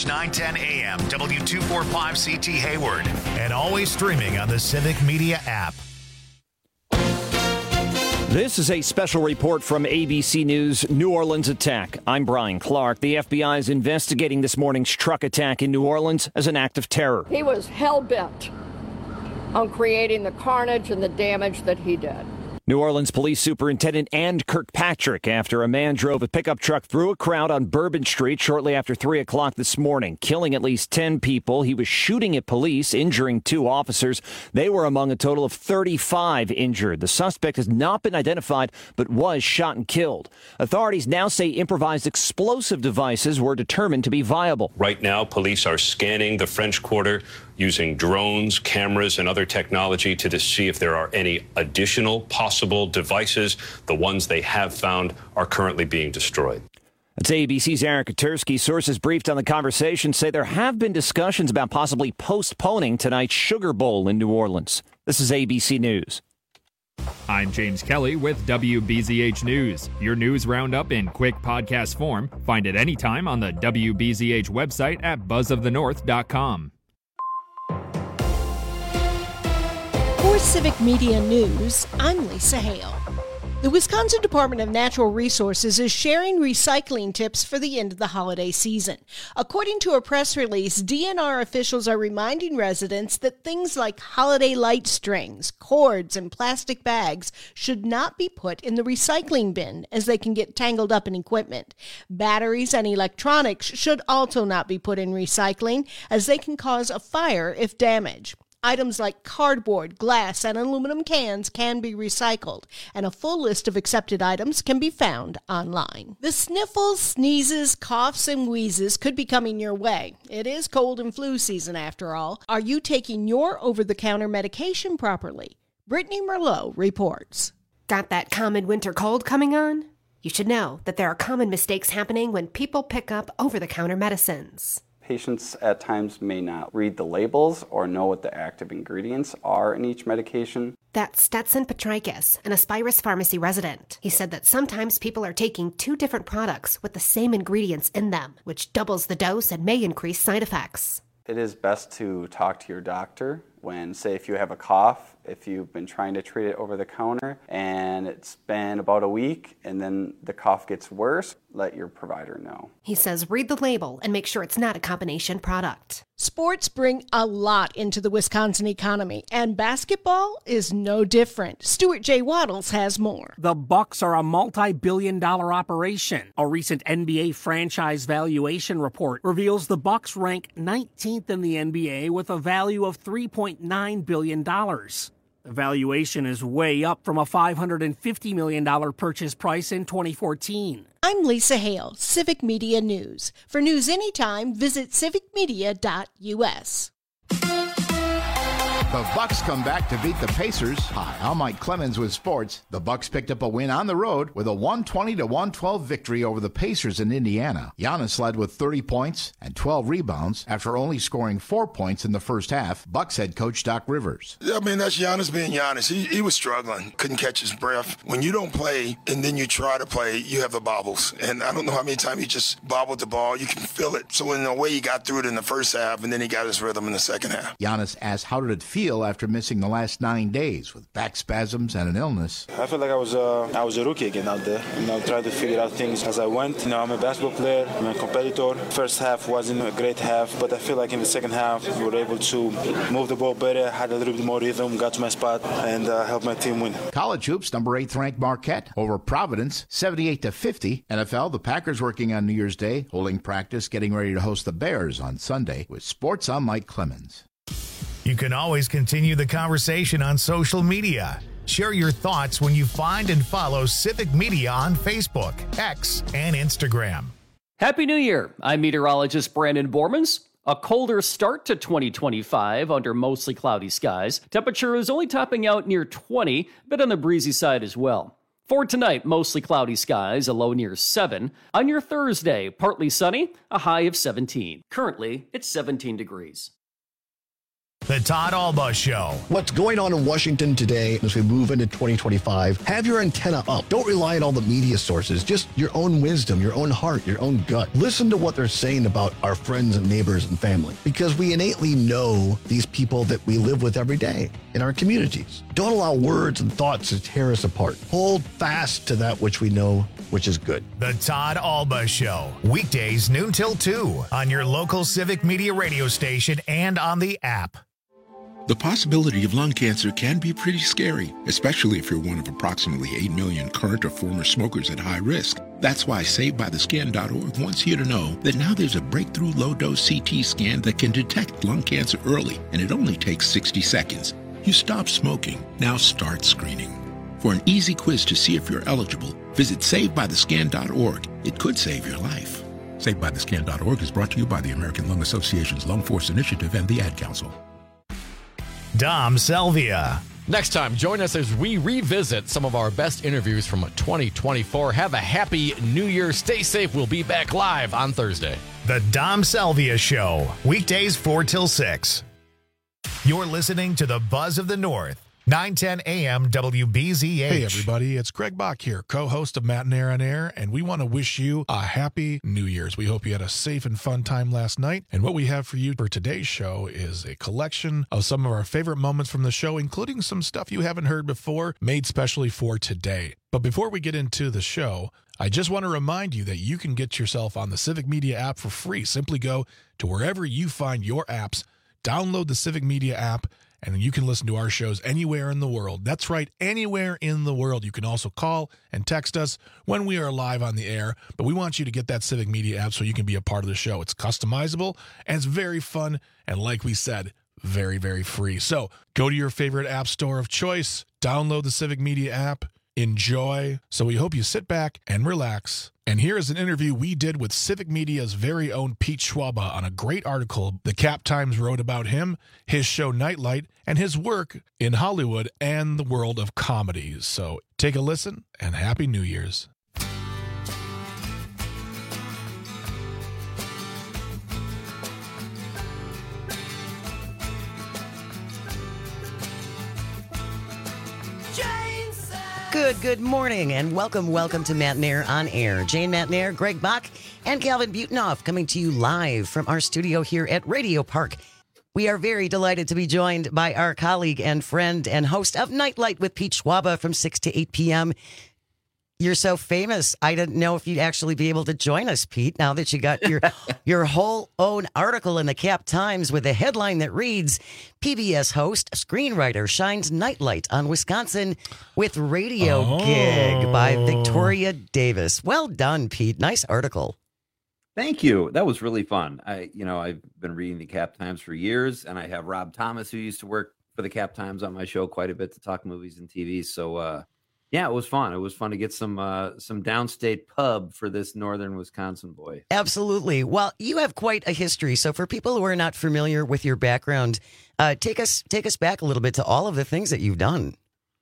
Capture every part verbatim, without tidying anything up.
H nine ten A M, W two forty-five C T Hayward, and always streaming on the Civic Media app. This is a special report from A B C News New Orleans attack. I'm Brian Clark. The F B I is investigating this morning's truck attack in New Orleans as an act of terror. He was hell-bent on creating the carnage and the damage that he did. New Orleans Police Superintendent Ann Kirkpatrick after a man drove a pickup truck through a crowd on Bourbon Street shortly after three o'clock this morning, killing at least ten people. He was shooting at police, injuring two officers. They were among a total of thirty-five injured. The suspect has not been identified, but was shot and killed. Authorities now say improvised explosive devices were determined to be viable. Right now, police are scanning the French Quarter using drones, cameras, and other technology to see if there are any additional possible devices. The ones they have found are currently being destroyed. That's A B C's Aaron Katersky. Sources briefed on the conversation say there have been discussions about possibly postponing tonight's Sugar Bowl in New Orleans. This is A B C News. I'm James Kelly with W B Z H News. Your news roundup in quick podcast form. Find it anytime on the W B Z H website at buzz of the north dot com. For Civic Media News, I'm Lisa Hale. The Wisconsin Department of Natural Resources is sharing recycling tips for the end of the holiday season. According to a press release, D N R officials are reminding residents that things like holiday light strings, cords, and plastic bags should not be put in the recycling bin as they can get tangled up in equipment. Batteries and electronics should also not be put in recycling as they can cause a fire if damaged. Items like cardboard, glass, and aluminum cans can be recycled, and a full list of accepted items can be found online. The sniffles, sneezes, coughs, and wheezes could be coming your way. It is cold and flu season after all. Are you taking your over-the-counter medication properly? Brittany Merlot reports. Got that common winter cold coming on? You should know that there are common mistakes happening when people pick up over-the-counter medicines. Patients at times may not read the labels or know what the active ingredients are in each medication. That's Stetson Petrikis, an Aspirus Pharmacy resident. He said that sometimes people are taking two different products with the same ingredients in them, which doubles the dose and may increase side effects. It is best to talk to your doctor when, say, if you have a cough, if you've been trying to treat it over the counter and it's been about a week and then the cough gets worse, let your provider know. He says read the label and make sure it's not a combination product. Sports bring a lot into the Wisconsin economy, and basketball is no different. Stuart J. Waddles has more. The Bucks are a multi-billion dollar operation. A recent N B A franchise valuation report reveals the Bucks rank nineteenth in the N B A with a value of three point nine billion dollars. The valuation is way up from a five hundred fifty million dollars purchase price in twenty fourteen. I'm Lisa Hale, Civic Media News. For news anytime, visit civic media dot u s. The Bucks come back to beat the Pacers. Hi, I'm Mike Clemens with sports. The Bucks picked up a win on the road with a one twenty to one twelve victory over the Pacers in Indiana. Giannis led with thirty points and twelve rebounds after only scoring four points in the first half. Bucks head coach Doc Rivers. I mean, that's Giannis being Giannis. He, he was struggling, couldn't catch his breath. When you don't play and then you try to play, you have the bobbles. And I don't know how many times he just bobbled the ball. You can feel it. So in a way, he got through it in the first half, and then he got his rhythm in the second half. Giannis asked, how did it feel after missing the last nine days with back spasms and an illness? I felt like I was uh, I was a rookie again out there. You know, trying to figure out things as I went. You know, I'm a basketball player. I'm a competitor. First half wasn't a great half, but I feel like in the second half we were able to move the ball better, had a little bit more rhythm, got to my spot, and uh, helped my team win. College hoops, number eighth ranked Marquette over Providence, seventy-eight to fifty. N F L, the Packers working on New Year's Day, holding practice, getting ready to host the Bears on Sunday. With sports, I'm Mike Clemens. You can always continue the conversation on social media. Share your thoughts when you find and follow Civic Media on Facebook, X, and Instagram. Happy New Year. I'm meteorologist Brandon Bormans. A colder start to twenty twenty-five under mostly cloudy skies. Temperature is only topping out near twenty, a bit on the breezy side as well. For tonight, mostly cloudy skies, a low near seven. On your Thursday, partly sunny, a high of seventeen. Currently, it's seventeen degrees. The Todd Alba Show. What's going on in Washington today as we move into twenty twenty-five? Have your antenna up. Don't rely on all the media sources. Just your own wisdom, your own heart, your own gut. Listen to what they're saying about our friends and neighbors and family, because we innately know these people that we live with every day in our communities. Don't allow words and thoughts to tear us apart. Hold fast to that which we know, which is good. The Todd Alba Show. Weekdays noon till two on your local Civic Media radio station and on the app. The possibility of lung cancer can be pretty scary, especially if you're one of approximately eight million current or former smokers at high risk. That's why Saved By The Scan dot org wants you to know that now there's a breakthrough low-dose C T scan that can detect lung cancer early, and it only takes sixty seconds. You stop smoking, now start screening. For an easy quiz to see if you're eligible, visit Saved By The Scan dot org. It could save your life. Saved By The Scan dot org is brought to you by the American Lung Association's Lung Force Initiative and the Ad Council. Dom Selvia. Next time, join us as we revisit some of our best interviews from twenty twenty-four. Have a happy New Year. Stay safe. We'll be back live on Thursday. The Dom Selvia Show. Weekdays four till six. You're listening to the Buzz of the North. nine ten a.m. W B Z H. Hey, everybody. It's Greg Bach here, co-host of Matt and Air on Air, and we want to wish you a happy New Year's. We hope you had a safe and fun time last night, and what we have for you for today's show is a collection of some of our favorite moments from the show, including some stuff you haven't heard before, made specially for today. But before we get into the show, I just want to remind you that you can get yourself on the Civic Media app for free. Simply go to wherever you find your apps, download the Civic Media app, and you can listen to our shows anywhere in the world. That's right, anywhere in the world. You can also call and text us when we are live on the air, but we want you to get that Civic Media app so you can be a part of the show. It's customizable, and it's very fun, and like we said, very, very free. So go to your favorite app store of choice, download the Civic Media app, enjoy. So we hope you sit back and relax. And here is an interview we did with Civic Media's very own Pete Schwaba on a great article the Cap Times wrote about him, his show Nightlight, and his work in Hollywood and the world of comedies. So take a listen and Happy New Year's. Good, good morning, and welcome, welcome to Matt and Air on Air. Jane Matt and Air, Greg Bach, and Calvin Butenhoff coming to you live from our studio here at Radio Park. We are very delighted to be joined by our colleague and friend and host of Nightlight with Pete Schwaba from six to eight p.m. You're so famous. I didn't know if you'd actually be able to join us, Pete, now that you got your your whole own article in the Cap Times with a headline that reads, P B S host, screenwriter shines Nightlight on Wisconsin with radio oh. gig by Victoria Davis. Well done, Pete. Nice article. Thank you. That was really fun. I, you know, I've been reading the Cap Times for years, and I have Rob Thomas, who used to work for the Cap Times, on my show quite a bit to talk movies and T V. So, uh, yeah, it was fun. It was fun to get some uh, some downstate pub for this northern Wisconsin boy. Absolutely. Well, you have quite a history. So for people who are not familiar with your background, uh, take us take us back a little bit to all of the things that you've done.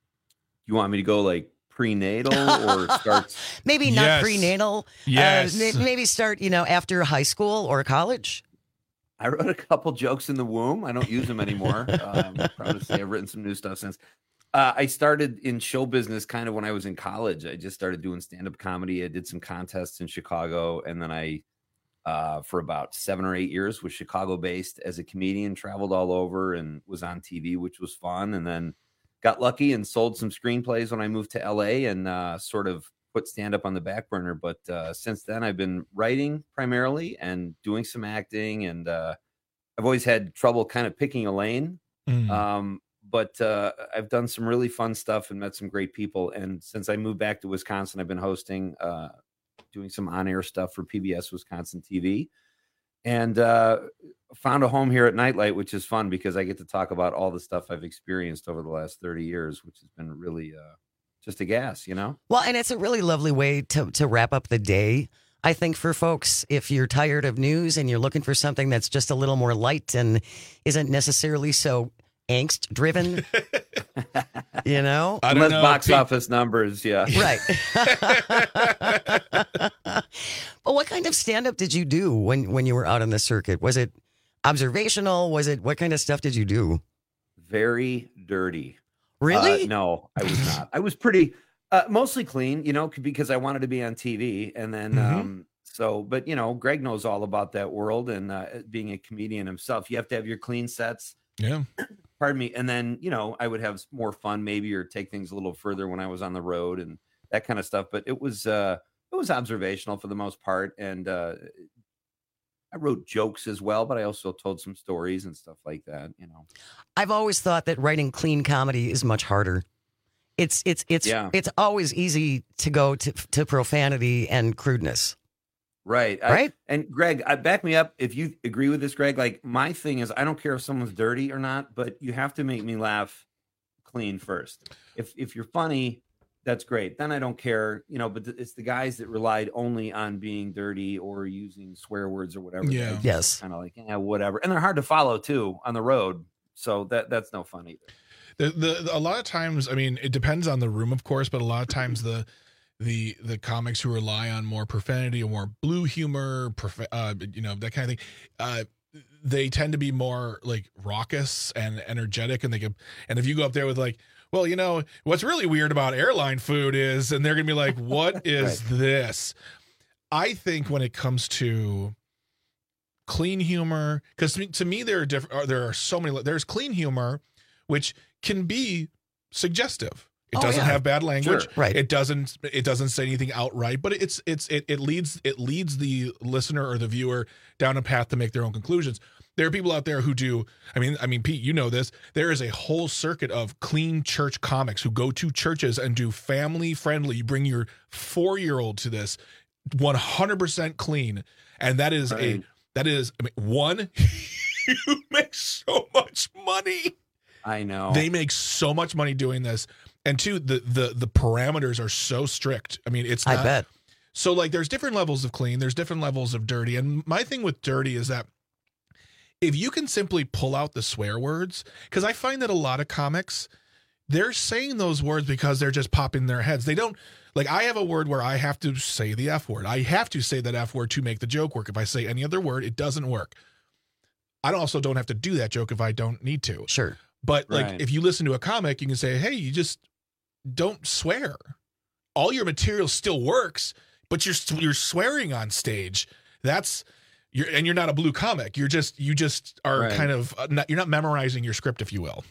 You want me to go like prenatal or start? Maybe not yes. prenatal. Yes. Uh, maybe start, you know, after high school or college. I wrote a couple jokes in the womb. I don't use them anymore. um, I'm proud to say I've written some new stuff since. Uh, I started in show business kind of when I was in college. I just started doing stand-up comedy. I did some contests in Chicago, and then I, uh, for about seven or eight years, was Chicago-based as a comedian, traveled all over, and was on T V, which was fun. And then got lucky and sold some screenplays when I moved to L A and uh, sort of put stand-up on the back burner. But uh, since then, I've been writing primarily and doing some acting, and uh, I've always had trouble kind of picking a lane. Mm. Um, But uh, I've done some really fun stuff and met some great people. And since I moved back to Wisconsin, I've been hosting, uh, doing some on-air stuff for P B S Wisconsin T V. And uh, found a home here at Nightlight, which is fun because I get to talk about all the stuff I've experienced over the last thirty years, which has been really uh, just a gas, you know? Well, and it's a really lovely way to, to wrap up the day. I think for folks, if you're tired of news and you're looking for something that's just a little more light and isn't necessarily so angst driven, you know, I don't know, box Pete. Office numbers. Yeah. Right. But what kind of stand up did you do when, when you were out on the circuit? Was it observational? Was it, what kind of stuff did you do? Very dirty. Really? Uh, no, I was not. I was pretty, uh, mostly clean, you know, because I wanted to be on T V. And then, Mm-hmm. um, so, but, you know, Greg knows all about that world. And uh, being a comedian himself, you have to have your clean sets. Yeah. Pardon me. And then, you know, I would have more fun maybe, or take things a little further when I was on the road and that kind of stuff. But it was, uh, it was observational for the most part. And uh, I wrote jokes as well, but I also told some stories and stuff like that, you know. I've always thought that writing clean comedy is much harder. It's it's it's Yeah. it's always easy to go to to profanity and crudeness. Right. I- Right? and Greg, I back me up if you agree with this, Greg. Like, my thing is, I don't care if someone's dirty or not, but you have to make me laugh clean first. If if you're funny, that's great. Then I don't care, you know, but th- it's the guys that relied only on being dirty or using swear words or whatever. Yeah. Yes. Kind of like, yeah, whatever. And they're hard to follow too on the road. So that that's no fun either. The, the, the a lot of times, I mean, it depends on the room, of course, but a lot of times the the the comics who rely on more profanity or more blue humor, prof- uh, you know, that kind of thing, uh, they tend to be more like raucous and energetic, and they can. And if you go up there with like, well, you know, what's really weird about airline food is, and they're gonna be like, what is Right. this? I think when it comes to clean humor, because to me, to me there are different. There are so many. There's clean humor, which can be suggestive. It Oh, doesn't yeah. have bad language. Sure. Right. It doesn't. It doesn't say anything outright, but it's it's it, it leads it leads the listener or the viewer down a path to make their own conclusions. There are people out there who do. I mean, I mean, Pete, you know this. There is a whole circuit of clean church comics who go to churches and do family friendly. You bring your four year old to this, one hundred percent clean, and that is a Right. that is I mean, one. You make so much money. I know. They make so much money doing this. And two, the the the parameters are so strict. I mean, it's not, I bet. So like there's different levels of clean, there's different levels of dirty. And my thing with dirty is that if you can simply pull out the swear words, because I find that a lot of comics, they're saying those words because they're just popping in their heads. They don't, like, I have a word where I have to say the F word. I have to say that F word to make the joke work. If I say any other word, it doesn't work. I also don't have to do that joke if I don't need to. Sure. But like, Right. if you listen to a comic, you can say, hey, you just don't swear. All your material still works, but you're you're swearing on stage. That's you're and you're not a blue comic. You're just you just are Right. kind of uh, not, you're not memorizing your script, if you will.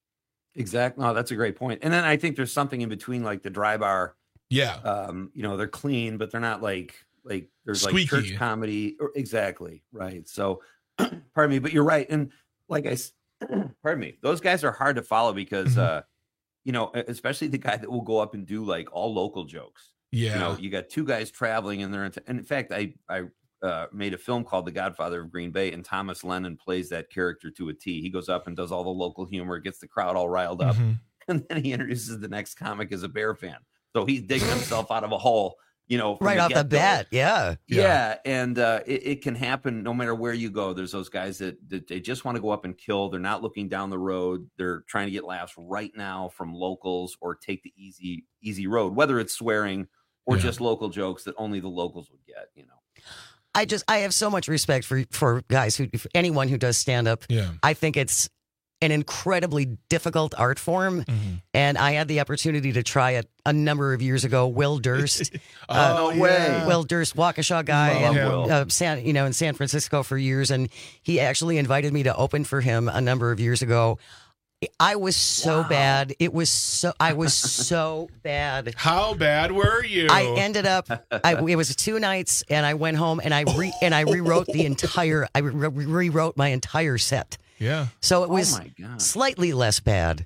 Exactly. No, that's a great point. And then I think there's something in between, like the dry bar. Yeah. Um, you know, they're clean, but they're not like like there's like Squeaky. church comedy. Or, exactly. Right. So, pardon me, but you're right. And like I, s- pardon me, those guys are hard to follow because, Mhm. uh, you know, e- especially the guy that will go up and do like all local jokes. Yeah. You know, you got two guys traveling and they're in, and in fact, I I uh, made a film called The Godfather of Green Bay, and Thomas Lennon plays that character to a T. He goes up and does all the local humor, gets the crowd all riled up, Mhm. and then he introduces the next comic as a Bear fan. So he's digging himself out of a hole, you know, from Right off the get-go. bat. Yeah. Yeah, and uh, it, it can happen no matter where you go. There's those guys that, that they just want to go up and kill. They're not looking down the road. They're trying to get laughs right now from locals or take the easy easy road, whether it's swearing or Yeah. just local jokes that only the locals would get. You know, I just I have so much respect for for guys who for anyone who does stand up. Yeah. I think it's an incredibly difficult art form, Mhm. and I had the opportunity to try it a number of years ago. Will Durst, uh, Oh, no way. Will Durst, Waukesha guy, Love and Will. uh, San, you know, in San Francisco for years, and he actually invited me to open for him a number of years ago. I was so Wow. bad. It was so I was so bad. How bad were you? I ended up. I, it was two nights, and I went home and I re, and I rewrote the entire. I re- rewrote my entire set. Yeah. So it was oh my god, slightly less bad,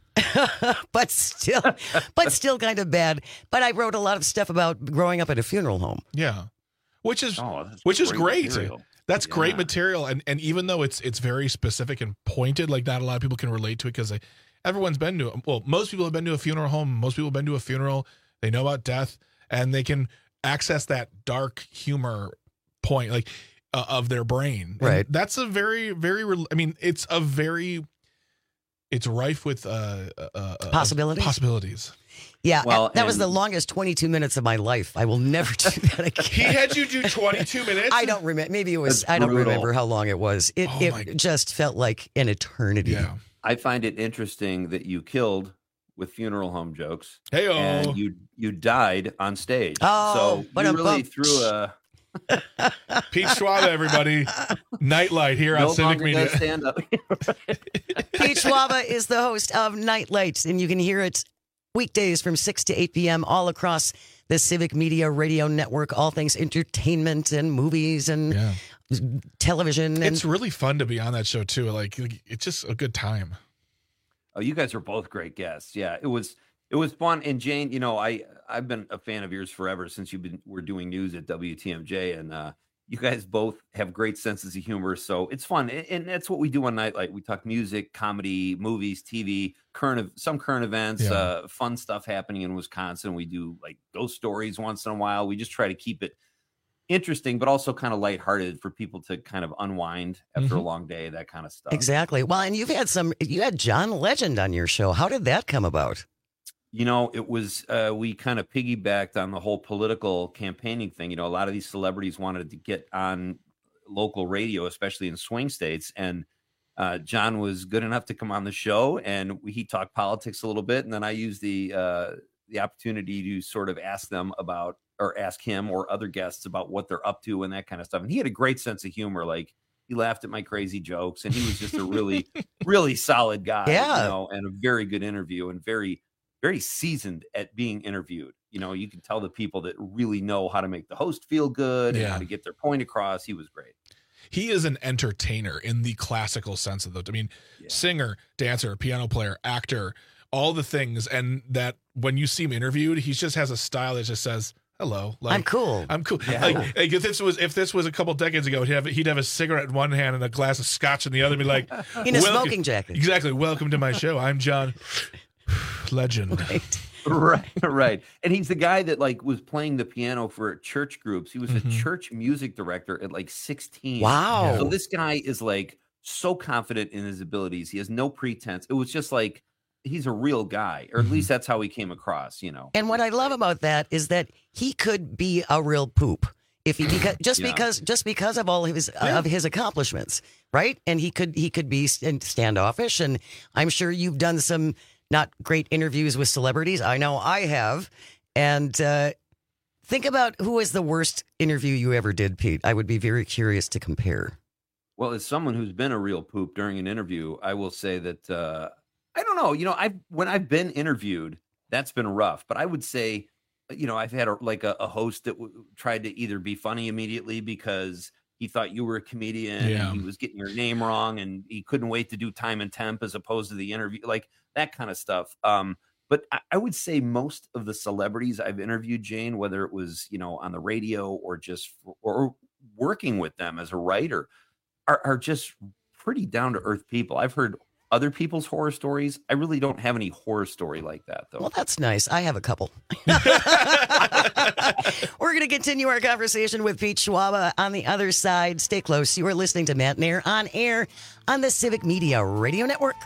but still, but still kind of bad. But I wrote a lot of stuff about growing up at a funeral home. Yeah. Which is oh, that's which is great. material. That's great Yeah. material, and and even though it's it's very specific and pointed, like not a lot of people can relate to it because everyone's been to well, most people have been to a funeral home. Most people have been to a funeral. They know about death, and they can access that dark humor point, like uh, of their brain. And Right. that's a very very. Re- I mean, it's a very. It's rife with uh, uh, uh Possibilities? Possibilities. Yeah, Well, that was and- the longest twenty-two minutes of my life. I will never do that again. He had you do twenty-two minutes? I don't remember. Maybe it was, That's I don't brutal. remember how long it was. It, Oh, it my- just felt like an eternity. Yeah. I find it interesting that you killed with funeral home jokes. Hey-o. And you you died on stage. Oh, so what you a really bump. threw a Pete Schwab, everybody. Nightlight here no on Civic longer Media. does stand up. Pete Schwaba is the host of Nightlight, and you can hear it weekdays from six to eight p.m. all across the Civic Media Radio Network, all things entertainment and movies and Yeah. television. And It's really fun to be on that show, too. Like, it's just a good time. Oh, you guys are both great guests. Yeah, it was it was fun. And Jane, you know, I I've been a fan of yours forever since you've been we're doing news at W T M J, and uh, you guys both have great senses of humor. So it's fun, and, and that's what we do on Nightlight. We talk music, comedy, movies, T V, current ev- some current events, Yeah. uh, fun stuff happening in Wisconsin. We do like ghost stories once in a while. We just try to keep it interesting, but also kind of lighthearted for people to kind of unwind after a Mhm. long day, that kind of stuff. exactly. Well, and you've had some, you had John Legend on your show. How did that come about? You know, it was, uh, we kind of piggybacked on the whole political campaigning thing. You know, a lot of these celebrities wanted to get on local radio, especially in swing states. And uh, John was good enough to come on the show, and we, he talked politics a little bit. And then I used the, uh, the opportunity to sort of ask them about, or ask him or other guests about what they're up to and that kind of stuff. And he had a great sense of humor. Like, he laughed at my crazy jokes, and he was just a really, really solid guy. Yeah. You know, and a very good interview, and very, very seasoned at being interviewed. You know, you can tell the people that really know how to make the host feel good and Yeah. how to get their point across. He was great. He is an entertainer in the classical sense of the, I mean, singer, dancer, piano player, actor, all the things. And that when you see him interviewed, he just has a style that just says, hello. Like, I'm cool. I'm cool. Yeah. Like, like if this was if this was a couple decades ago, he'd have he'd have a cigarette in one hand and a glass of scotch in the other, and be like, In a "Welcome-" smoking jacket. Exactly. Welcome to my show. I'm John Legend. Right. Right, right. And he's the guy that like was playing the piano for church groups. He was Mhm. a church music director at like sixteen. Wow. So this guy is like so confident in his abilities. He has no pretense. It was just like he's a real guy, or at Mhm. least that's how he came across, you know. And what I love about that is that he could be a real poop if he because just Yeah. because just because of all of his Yeah. of his accomplishments, right? And he could he could be stand- standoffish, and I'm sure you've done some not great interviews with celebrities. I know I have, and uh, think about who was the worst interview you ever did, Pete. I would be very curious to compare. Well, as someone who's been a real poop during an interview, I will say that uh, I don't know. You know, I've when I've been interviewed, that's been rough. But I would say, you know, I've had a, like a, a host that w- tried to either be funny immediately because he thought you were a comedian, Yeah. and he was getting your name wrong, and he couldn't wait to do time and temp as opposed to the interview, like that kind of stuff. Um, but I, I would say most of the celebrities I've interviewed, Jane, whether it was you know on the radio or just or, or working with them as a writer, are, are just pretty down to earth people. I've heard other people's horror stories. I really don't have any horror story like that, though. Well, that's nice. I have a couple. We're going to continue our conversation with Pete Schwaba on the other side. Stay close. You are listening to Matt Nair on air on the Civic Media Radio Network.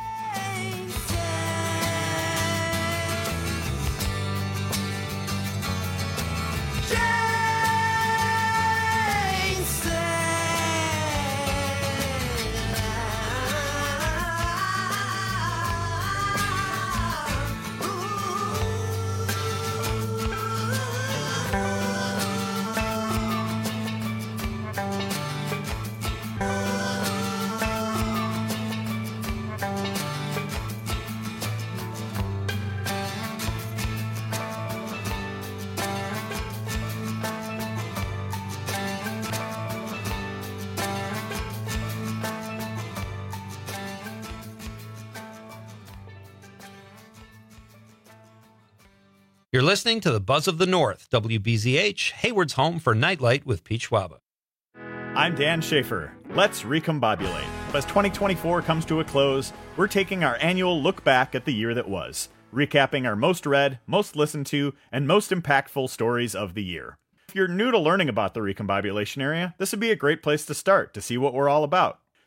You're listening to the Buzz of the North, W B Z H, Hayward's home for Nightlight with Pete Schwaba. I'm Dan Schaefer. Let's recombobulate. As twenty twenty-four comes to a close, we're taking our annual look back at the year that was, recapping our most read, most listened to, and most impactful stories of the year. If you're new to learning about the recombobulation area, this would be a great place to start to see what we're all about.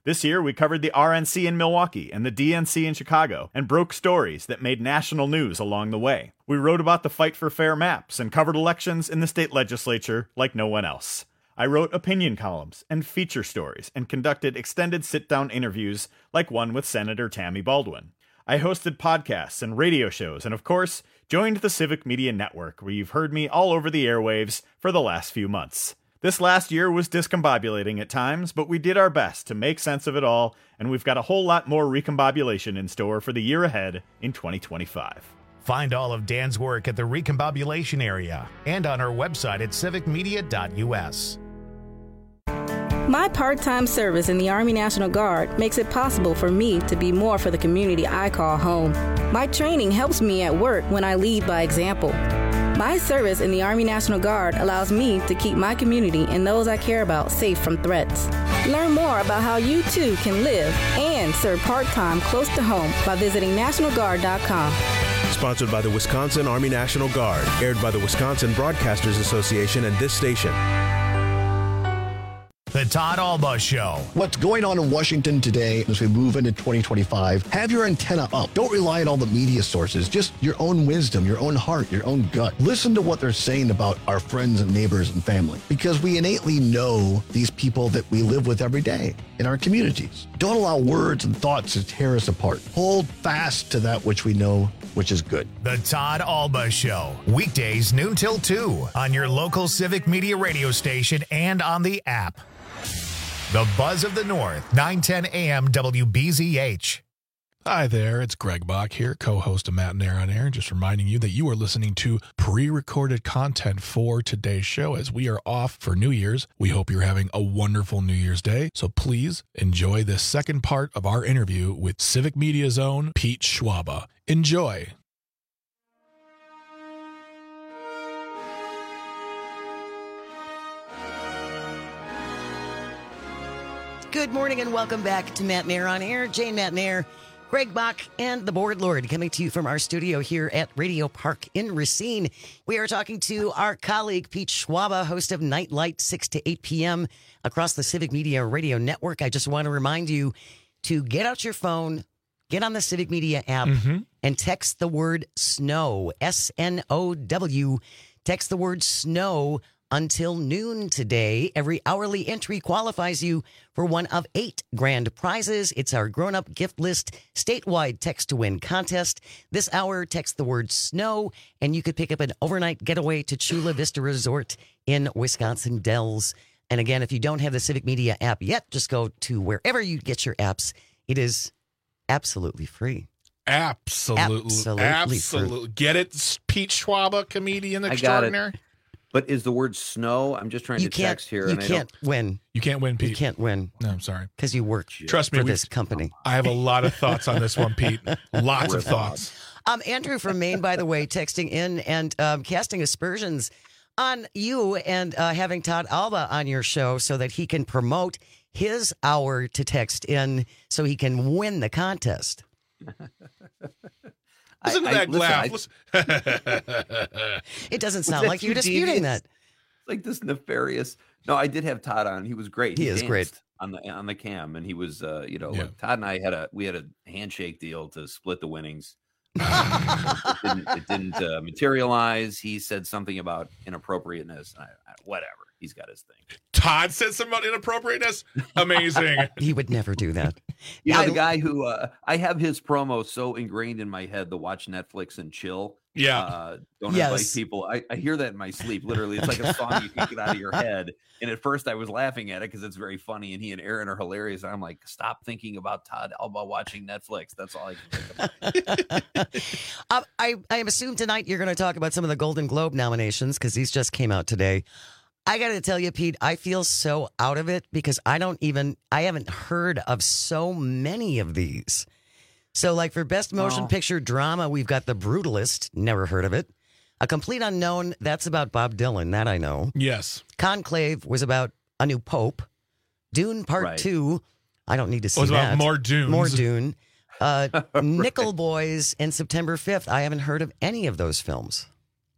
This year, we covered the R N C in Milwaukee and the D N C in Chicago and broke stories that made national news along the way. We wrote about the fight for fair maps and covered elections in the state legislature like no one else. I wrote opinion columns and feature stories and conducted extended sit-down interviews like one with Senator Tammy Baldwin. I hosted podcasts and radio shows and, of course, joined the Civic Media Network, where you've heard me all over the airwaves for the last few months. This last year was discombobulating at times, but we did our best to make sense of it all, and we've got a whole lot more recombobulation in store for the year ahead in twenty twenty-five. Find all of Dan's work at the recombobulation area and on our website at civic media dot u s. My part-time service in the Army National Guard makes it possible for me to be more for the community I call home. My training helps me at work when I lead by example. My service in the Army National Guard allows me to keep my community and those I care about safe from threats. Learn more about how you too can live and serve part-time close to home by visiting national guard dot com. Sponsored by the Wisconsin Army National Guard, aired by the Wisconsin Broadcasters Association and this station. The Todd Alba Show. What's going on in Washington today as we move into twenty twenty-five? Have your antenna up. Don't rely on all the media sources. Just your own wisdom, your own heart, your own gut. Listen to what they're saying about our friends and neighbors and family, because we innately know these people that we live with every day in our communities. Don't allow words and thoughts to tear us apart. Hold fast to that which we know, which is good. The Todd Alba Show. Weekdays noon till two on your local Civic Media radio station and on the app. The Buzz of the North, nine ten A M W B Z H. Hi there, it's Greg Bach here, co-host of Matt and Air on Air, just reminding you that you are listening to pre-recorded content for today's show as we are off for New Year's. We hope you're having a wonderful New Year's Day, so please enjoy this second part of our interview with Civic Media's own Pete Schwaba. Enjoy. Good morning and welcome back to Matt and Air on Air. Jane Matt and Air, Greg Bach, and the Board Lord coming to you from our studio here at Radio Park in Racine. We are talking to our colleague Pete Schwaba, host of Nightlight, six to eight p.m. across the Civic Media Radio Network. I just want to remind you to get out your phone, get on the Civic Media app, mm-hmm. and text the word SNOW, S N O W. Text the word SNOW until noon today. Every hourly entry qualifies you for one of eight grand prizes. It's our grown-up gift list statewide text-to-win contest. This hour, text the word SNOW, and you could pick up an overnight getaway to Chula Vista Resort in Wisconsin Dells. And again, if you don't have the Civic Media app yet, just go to wherever you get your apps. It is absolutely free. Absolutely. Absolutely. Absolutely. Free. Get it, Pete Schwaba, comedian extraordinaire? But is the word snow? I'm just trying you to can't, text here. You and I can't don't... win. You can't win, Pete. You can't win. No, I'm sorry. Because you work Trust me, for this company. I have a lot of thoughts on this one, Pete. Lots of thoughts. Um, Andrew from Maine, by the way, texting in and um, casting aspersions on you and uh, having Todd Alba on your show so that he can promote his hour to text in so he can win the contest. Listen I, to that I, laugh. I, it doesn't sound like you're disputing that. It's like this nefarious. No, I did have Todd on. He was great. He, he is great on the on the cam, and he was, uh, you know, yeah. like Todd and I had a we had a handshake deal to split the winnings. Um, it didn't, it didn't uh, materialize. He said something about inappropriateness. I, I, whatever. He's got his thing. Todd said something about inappropriateness. Amazing. He would never do that. You know, I, the guy who uh, I have his promo so ingrained in my head to watch Netflix and chill. Yeah. Uh, don't yes. invite people. I, I hear that in my sleep. Literally, it's like a song you can get out of your head. And at first, I was laughing at it because it's very funny, and he and Aaron are hilarious. And I'm like, stop thinking about Todd Alba watching Netflix. That's all I can think about. um, I I assume tonight you're going to talk about some of the Golden Globe nominations because these just came out today. I got to tell you, Pete, I feel so out of it because I don't even, I haven't heard of so many of these. So like for Best Motion oh. Picture Drama, we've got The Brutalist. Never heard of it. A Complete Unknown, that's about Bob Dylan. That I know. Yes. Conclave was about a new pope. Dune Part right. two, I don't need to see it was that. about more Dunes. More Dune. Uh, right. Nickel Boys and September fifth. I haven't heard of any of those films.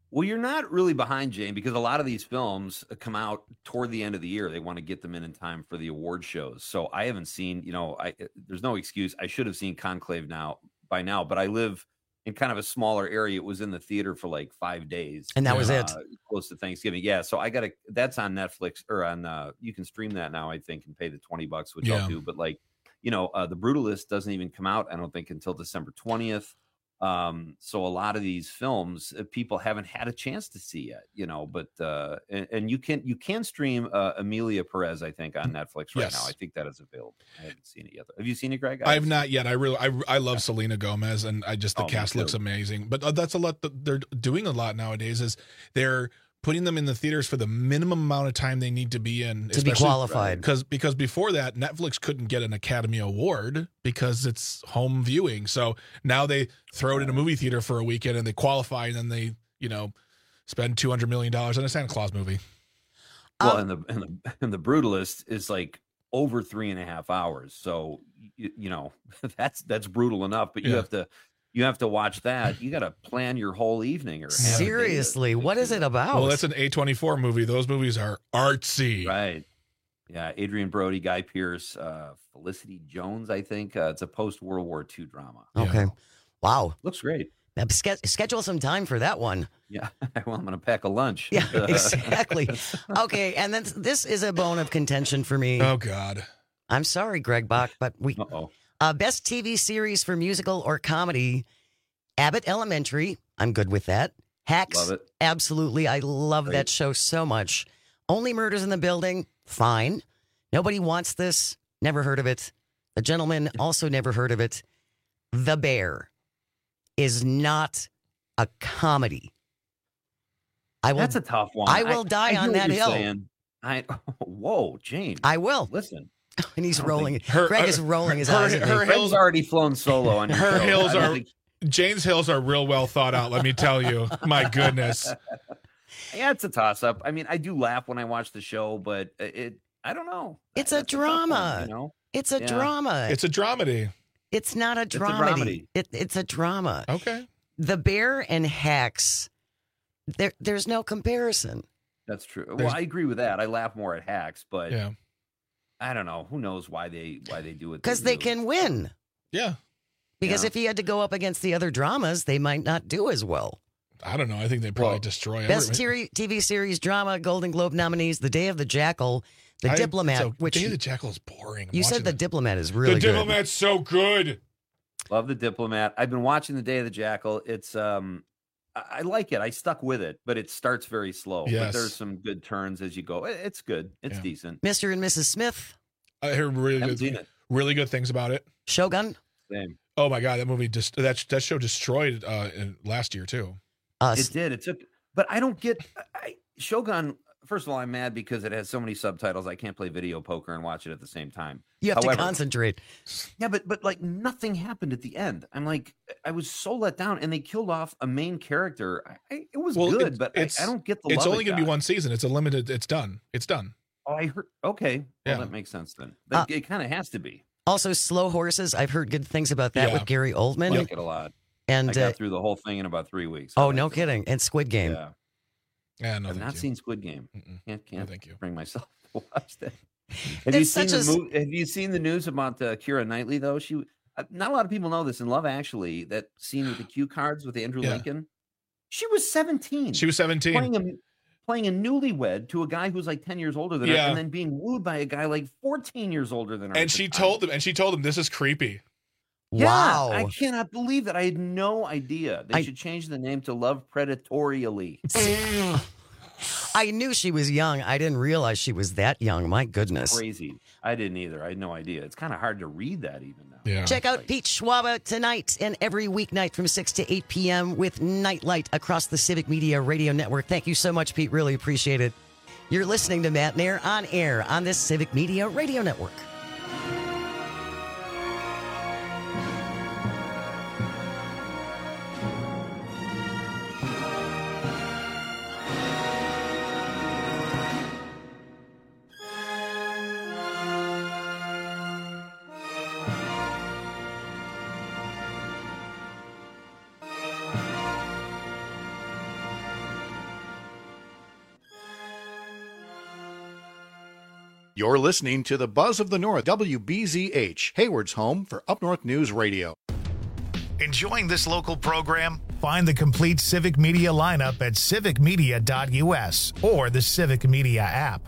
Well, you're not really behind, Jane, because a lot of these films come out toward the end of the year. They want to get them in in time for the award shows. So I haven't seen, you know, I there's no excuse. I should have seen Conclave now by now, but I live in kind of a smaller area. It was in the theater for like five days. And that was uh, it. Close to Thanksgiving. Yeah. So I got to, that's on Netflix or on, uh, you can stream that now, I think, and pay the twenty bucks, which Yeah. I'll do. But like, you know, uh, The Brutalist doesn't even come out, I don't think, until December twentieth. Um, so a lot of these films uh, people haven't had a chance to see yet, you know, but, uh, and, and you can, you can stream, uh, Emilia Perez, I think, on Netflix right Yes. now. I think that is available. I haven't seen it yet. Have you seen it, Greg? I have not yet. I really, I, I love Selena Gomez, and I just the Oh, me cast looks too. amazing. But uh, that's a lot that they're doing a lot nowadays. Is they're putting them in the theaters for the minimum amount of time they need to be in To be qualified. Because because before that, Netflix couldn't get an Academy Award because it's home viewing. So now they throw it in a movie theater for a weekend and they qualify, and then they you know spend two hundred million dollars on a Santa Claus movie. Well, and the, and the and the Brutalist is like over three and a half hours. So you, you know that's that's brutal enough. But you Yeah. have to you have to watch that. You got to plan your whole evening. Or have a day to- Seriously, what is it about? Well, that's an A twenty-four movie. Those movies are artsy. Right. Yeah, Adrian Brody, Guy Pearce, uh, Felicity Jones. I think uh, it's a post World War Two drama. Okay. Wow. Looks great. Now, ske- schedule some time for that one. Yeah. Well, I'm going to pack a lunch. Yeah, exactly. Okay, and then this is a bone of contention for me. Oh God. I'm sorry, Greg Bach, but we Uh-oh. uh, best T V series for musical or comedy. Abbott Elementary. I'm good with that. Hacks. Love it. Absolutely. I love Great. that show so much. Only Murders in the Building. Fine. Nobody Wants This. Never heard of it. The Gentleman. Also never heard of it. The Bear is not a comedy. I will. That's a tough one. I will die I hear on what that you're hill. saying. I whoa, James. I will. Listen. And he's I don't rolling. think- Her- Greg her- is rolling his her- eyes. at me. her- Greg's already flown solo on your Her show. hills I don't are think- Jane's hills are real well thought out. Let me tell you. My goodness. Yeah, it's a toss up. I mean, I do laugh when I watch the show, but it, I don't know. It's a That's tough one, drama. you know? It's a Yeah. drama. It's a dramedy. It's not a a dramedy. dramedy. It, it's a drama. Okay. The Bear and Hacks. There, there's no comparison. That's true. There's- Well, I agree with that. I laugh more at hacks, but Yeah. I don't know. Who knows why they why they do it? Because they do. can win. Yeah. Because Yeah. if he had to go up against the other dramas, they might not do as well. I don't know. I think they probably Well, destroy Best everything. T V series drama, Golden Globe nominees: The Day of the Jackal, The I- Diplomat. so, which Day of you, the Jackal is boring. I'm you said watching The it. Diplomat is really The good. Diplomat's so good. Love The Diplomat. I've been watching The Day of the Jackal. It's um, I, I like it. I stuck with it, but it starts very slow. But Yes. there's some good turns as you go. It- It's good. It's Yeah. decent. Mister and Missus Smith, I heard really Haven't seen good, it. really good things about it. Shogun. Same. Oh my God, that movie just that that show destroyed uh, in- last year too. Uh, It did. It took, but I don't get I, Shogun. First of all, I'm mad because it has so many subtitles. I can't play video poker and watch it at the same time. you have However- to concentrate. Yeah, but but like nothing happened at the end. I'm like, I was so let down, and they killed off a main character. I, I, it was Well, good, it- but I, it's- I don't get the. It's love only it going to be got. one season. It's a limited. It's done. It's done. Oh, I heard. Okay, well, Yeah. that makes sense then. Uh, It, it kind of has to be. Also, Slow Horses. I've heard good things about that Yeah. with Gary I Oldman. like it a lot. and I got uh, through the whole thing in about three weeks. oh, I no liked it. kidding. And Squid Game. Yeah, Yeah, no, I've thank not you. seen Squid Game. Mm-mm. Can't No, can't thank you. bring myself to watch that. Have you It's seen such the a s- mov- Have you seen the news about uh, Keira Knightley though? She uh, not a lot of people know this in Love Actually. That scene with the cue cards with Andrew Yeah. Lincoln. She was seventeen. She was seventeen. playing a playing a newlywed to a guy who's like ten years older than her, Yeah. and then being wooed by a guy like fourteen years older than her. at And the she time. told him. And she told him this is creepy. Yeah, Wow. I cannot believe that. I had no idea. They I- should change the name to Love Predatorially. I knew she was young. I didn't realize she was that young. My goodness. Crazy. I didn't either. I had no idea. It's kind of hard to read that even now. Yeah. Check out Pete Schwaba tonight and every weeknight from six to eight p.m. with Nightlight across the Civic Media Radio Network. Thank you so much, Pete. Really appreciate it. You're listening to Matt Nair on air on this Civic Media Radio Network. You're listening to the Buzz of the North, W B Z H, Hayward's home for Up North News Radio. Enjoying this local program? Find the complete Civic Media lineup at civic media dot u s or the Civic Media app.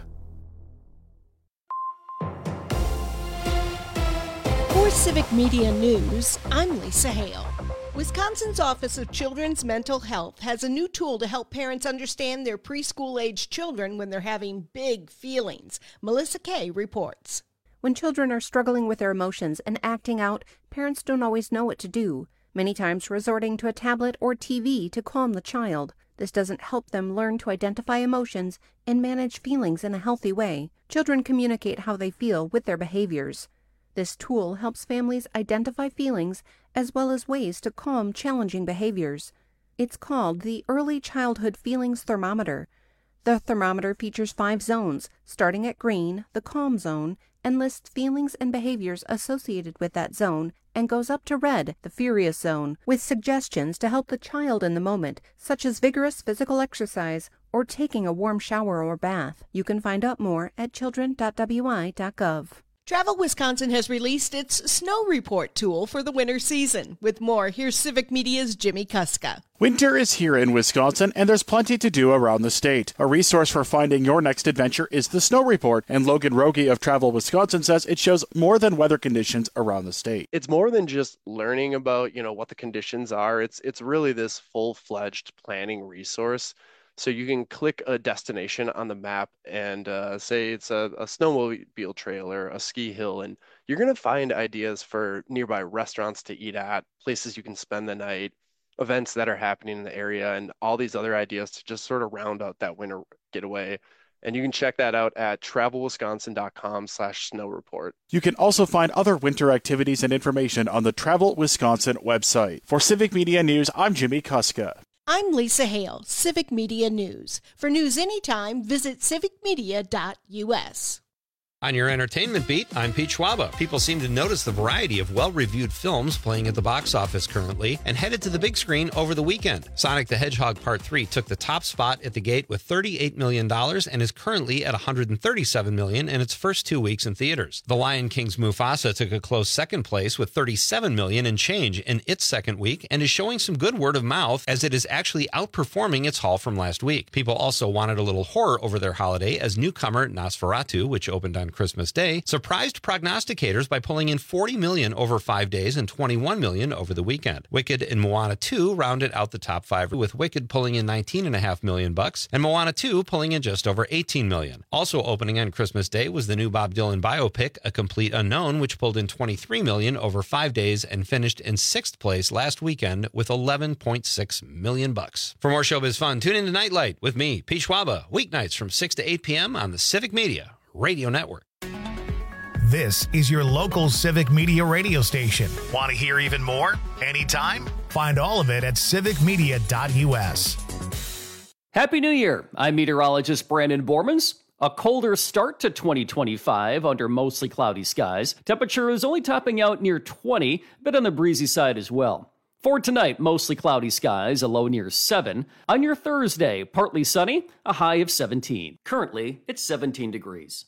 For Civic Media News, I'm Lisa Hale. Wisconsin's Office of Children's Mental Health has a new tool to help parents understand their preschool-age children when they're having big feelings. Melissa Kay reports. When children are struggling with their emotions and acting out, parents don't always know what to do, many times resorting to a tablet or T V to calm the child. This doesn't help them learn to identify emotions and manage feelings in a healthy way. Children communicate how they feel with their behaviors. This tool helps families identify feelings as well as ways to calm challenging behaviors. It's called the Early Childhood Feelings Thermometer. The thermometer features five zones, starting at green, the calm zone, and lists feelings and behaviors associated with that zone, and goes up to red, the furious zone, with suggestions to help the child in the moment, such as vigorous physical exercise or taking a warm shower or bath. You can find out more at children dot w i dot gov. Travel Wisconsin has released its Snow Report tool for the winter season. With more, here's Civic Media's Jimmy Kuska. Winter is here in Wisconsin, and there's plenty to do around the state. A resource for finding your next adventure is the Snow Report, and Logan Rogie of Travel Wisconsin says it shows more than weather conditions around the state. It's more than just learning about, you know, what the conditions are. It's it's really this full-fledged planning resource. So you can click a destination on the map and uh, say it's a, a snowmobile trail or a ski hill, and you're going to find ideas for nearby restaurants to eat at, places you can spend the night, events that are happening in the area, and all these other ideas to just sort of round out that winter getaway. And you can check that out at travel wisconsin dot com slash snow report. You can also find other winter activities and information on the Travel Wisconsin website. For Civic Media News, I'm Jimmy Kuska. I'm Lisa Hale, Civic Media News. For news anytime, visit civic media dot u s. On your entertainment beat, I'm Pete Schwaba. People seem to notice the variety of well-reviewed films playing at the box office currently and headed to the big screen over the weekend. Sonic the Hedgehog Part three took the top spot at the gate with thirty-eight million dollars and is currently at one hundred thirty-seven million dollars in its first two weeks in theaters. The Lion King's Mufasa took a close second place with thirty-seven million dollars and change in its second week and is showing some good word of mouth as it is actually outperforming its haul from last week. People also wanted a little horror over their holiday as newcomer Nosferatu, which opened on Christmas Day, surprised prognosticators by pulling in forty million dollars over five days and twenty-one million dollars over the weekend. Wicked and Moana two rounded out the top five, with Wicked pulling in nineteen point five million bucks and Moana two pulling in just over eighteen million. Also opening on Christmas Day was the new Bob Dylan biopic, A Complete Unknown, which pulled in twenty-three million dollars over five days and finished in sixth place last weekend with eleven point six million bucks. For more showbiz fun, tune in to Nightlight with me, Pete Schwaba, weeknights from six to eight p.m. on the Civic Media Radio Network. This is your local Civic Media radio station. Want to hear even more? Anytime? Find all of it at civic media dot u s. Happy New Year. I'm meteorologist Brandon Bormans. A colder start to twenty twenty-five under mostly cloudy skies. Temperature is only topping out near twenty, but on the breezy side as well. For tonight, mostly cloudy skies, a low near seven. On your Thursday, partly sunny, a high of seventeen. Currently, it's seventeen degrees.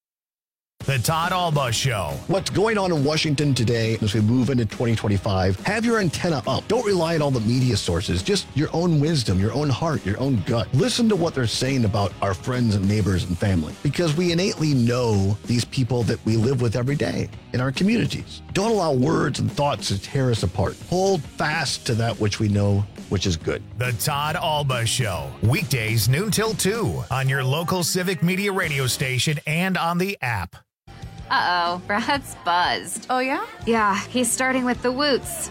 The Todd Alba Show. What's going on in Washington today as we move into twenty twenty-five? Have your antenna up. Don't rely on all the media sources. Just your own wisdom, your own heart, your own gut. Listen to what they're saying about our friends and neighbors and family, because we innately know these people that we live with every day in our communities. Don't allow words and thoughts to tear us apart. Hold fast to that which we know, which is good. The Todd Alba Show. Weekdays noon till two on your local Civic Media radio station and on the app. Uh-oh, Brad's buzzed. Oh, yeah? Yeah, he's starting with the woots.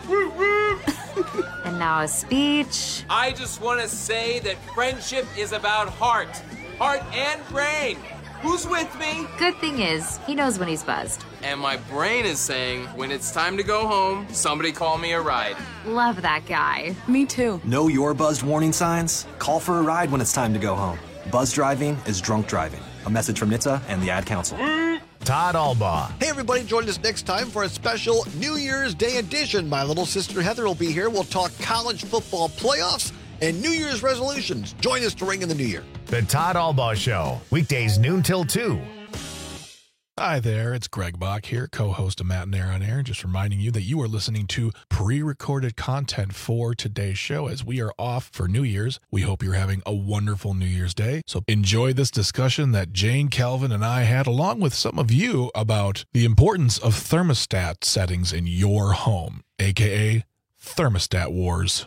And now a speech. I just want to say that friendship is about heart. Heart and brain. Who's with me? Good thing is, he knows when he's buzzed. And my brain is saying, when it's time to go home, somebody call me a ride. Love that guy. Me too. Know your buzzed warning signs? Call for a ride when it's time to go home. Buzz driving is drunk driving. A message from N H T S A and the Ad Council. Todd Alba. Hey, everybody, join us next time for a special New Year's Day edition. My little sister Heather will be here. We'll talk college football playoffs and New Year's resolutions. Join us to ring in the new year. The Todd Alba Show. Weekdays noon till two Hi there, it's Greg Bach here, co-host of Matt and Air on Air, just reminding you that you are listening to pre-recorded content for today's show as we are off for New Year's. We hope you're having a wonderful New Year's Day. So enjoy this discussion that Jane, Calvin, and I had along with some of you about the importance of thermostat settings in your home, aka Thermostat Wars.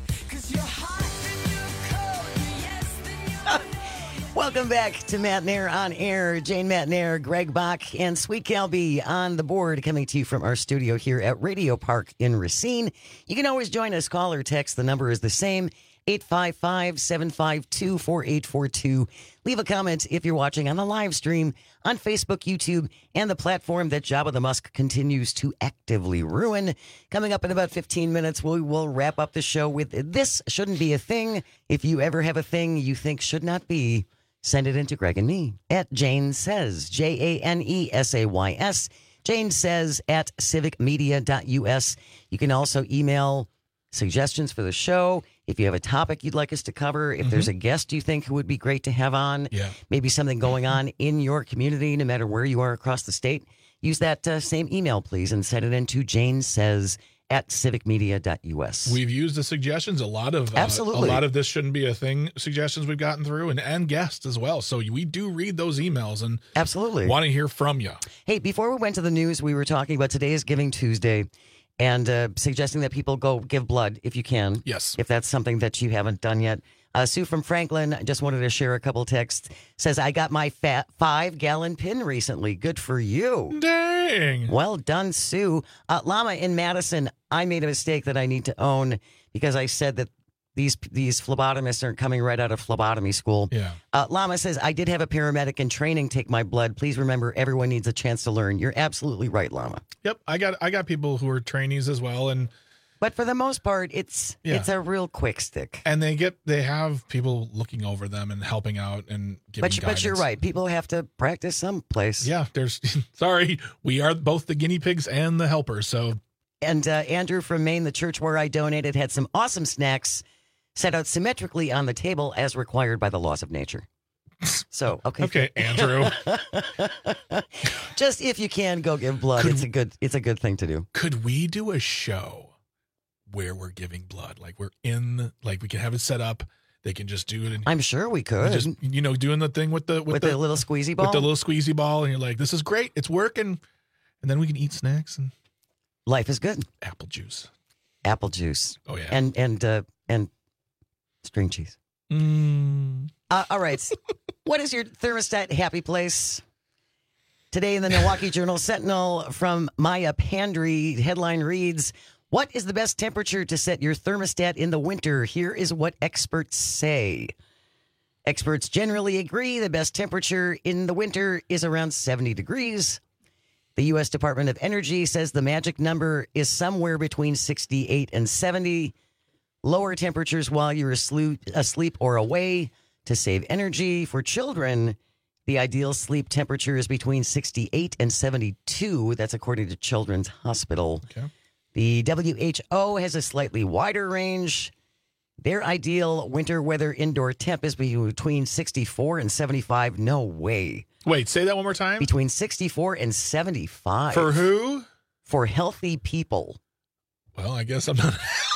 Welcome back to Matt and Air on Air. Jane Matt and Air, Greg Bach, and Sweet Calby on the board, coming to you from our studio here at Radio Park in Racine. You can always join us, call or text. The number is the same, eight five five, seven five two, four eight four two. Leave a comment if you're watching on the live stream on Facebook, YouTube, and the platform that Jabba the Musk continues to actively ruin. Coming up in about fifteen minutes, we will wrap up the show with This Shouldn't Be a Thing. If you ever have a thing you think should not be, send it into Greg and me at Jane Says, J A N E S A Y S. Jane Says at civic media dot U S. You can also email suggestions for the show. If you have a topic you'd like us to cover, if mm-hmm. there's a guest you think who would be great to have on, yeah. maybe something going on in your community, no matter where you are across the state, use that uh, same email, please, and send it into Jane Says at civic media dot U S. We've used the suggestions, a lot of uh, Absolutely. a lot of This Shouldn't Be a Thing suggestions we've gotten through, and, and guests as well. So we do read those emails and absolutely want to hear from you. Hey, before we went to the news, we were talking about today is Giving Tuesday and uh, suggesting that people go give blood if you can. Yes. If that's something that you haven't done yet. Uh, Sue from Franklin, I just wanted to share a couple texts. Says, I got my fat five-gallon pin recently. Good for you. Dang. Well done, Sue. Uh, Llama in Madison, I made a mistake that I need to own because I said that these these phlebotomists aren't coming right out of phlebotomy school. Yeah. Uh, Llama says, I did have a paramedic in training take my blood. Please remember, everyone needs a chance to learn. You're absolutely right, Llama. Yep, I got I got people who are trainees as well, and But for the most part, it's Yeah. it's a real quick stick. and they get they have people looking over them and helping out and giving But, you- but you're guidance. right. People have to practice someplace. Yeah, there's sorry, we are both the guinea pigs and the helpers. So And uh, Andrew from Maine, the church where I donated, had some awesome snacks set out symmetrically on the table as required by the laws of nature. So, okay. okay, Andrew, Just if you can, go give blood. Could- it's a good it's a good thing to do. could we do a show where we're giving blood? Like we're in, like we can have it set up. They can just do it. And I'm sure we could. just you know doing the thing with the with, with the, little squeezy ball. with the little squeezy ball, and you're like, this is great, it's working, and then we can eat snacks and Life is good. apple juice. Apple juice. Oh yeah, And and uh, and string cheese. Mm. Uh, all right. What is your thermostat happy place? Today in the Milwaukee Journal Sentinel from Maya Pandry, headline reads, what is the best temperature to set your thermostat in the winter? Here is what experts say. Experts generally agree the best temperature in the winter is around seventy degrees. The U S Department of Energy says the magic number is somewhere between sixty-eight and seventy. Lower temperatures while you're asleep, asleep or away to save energy. For children, the ideal sleep temperature is between sixty-eight and seventy-two. That's according to Children's Hospital. Okay. The W H O has a slightly wider range. Their ideal winter weather indoor temp is between sixty-four and seventy-five. No way. Wait, say that one more time. Between sixty-four and seventy-five. For who? For healthy people. Well, I guess I'm not.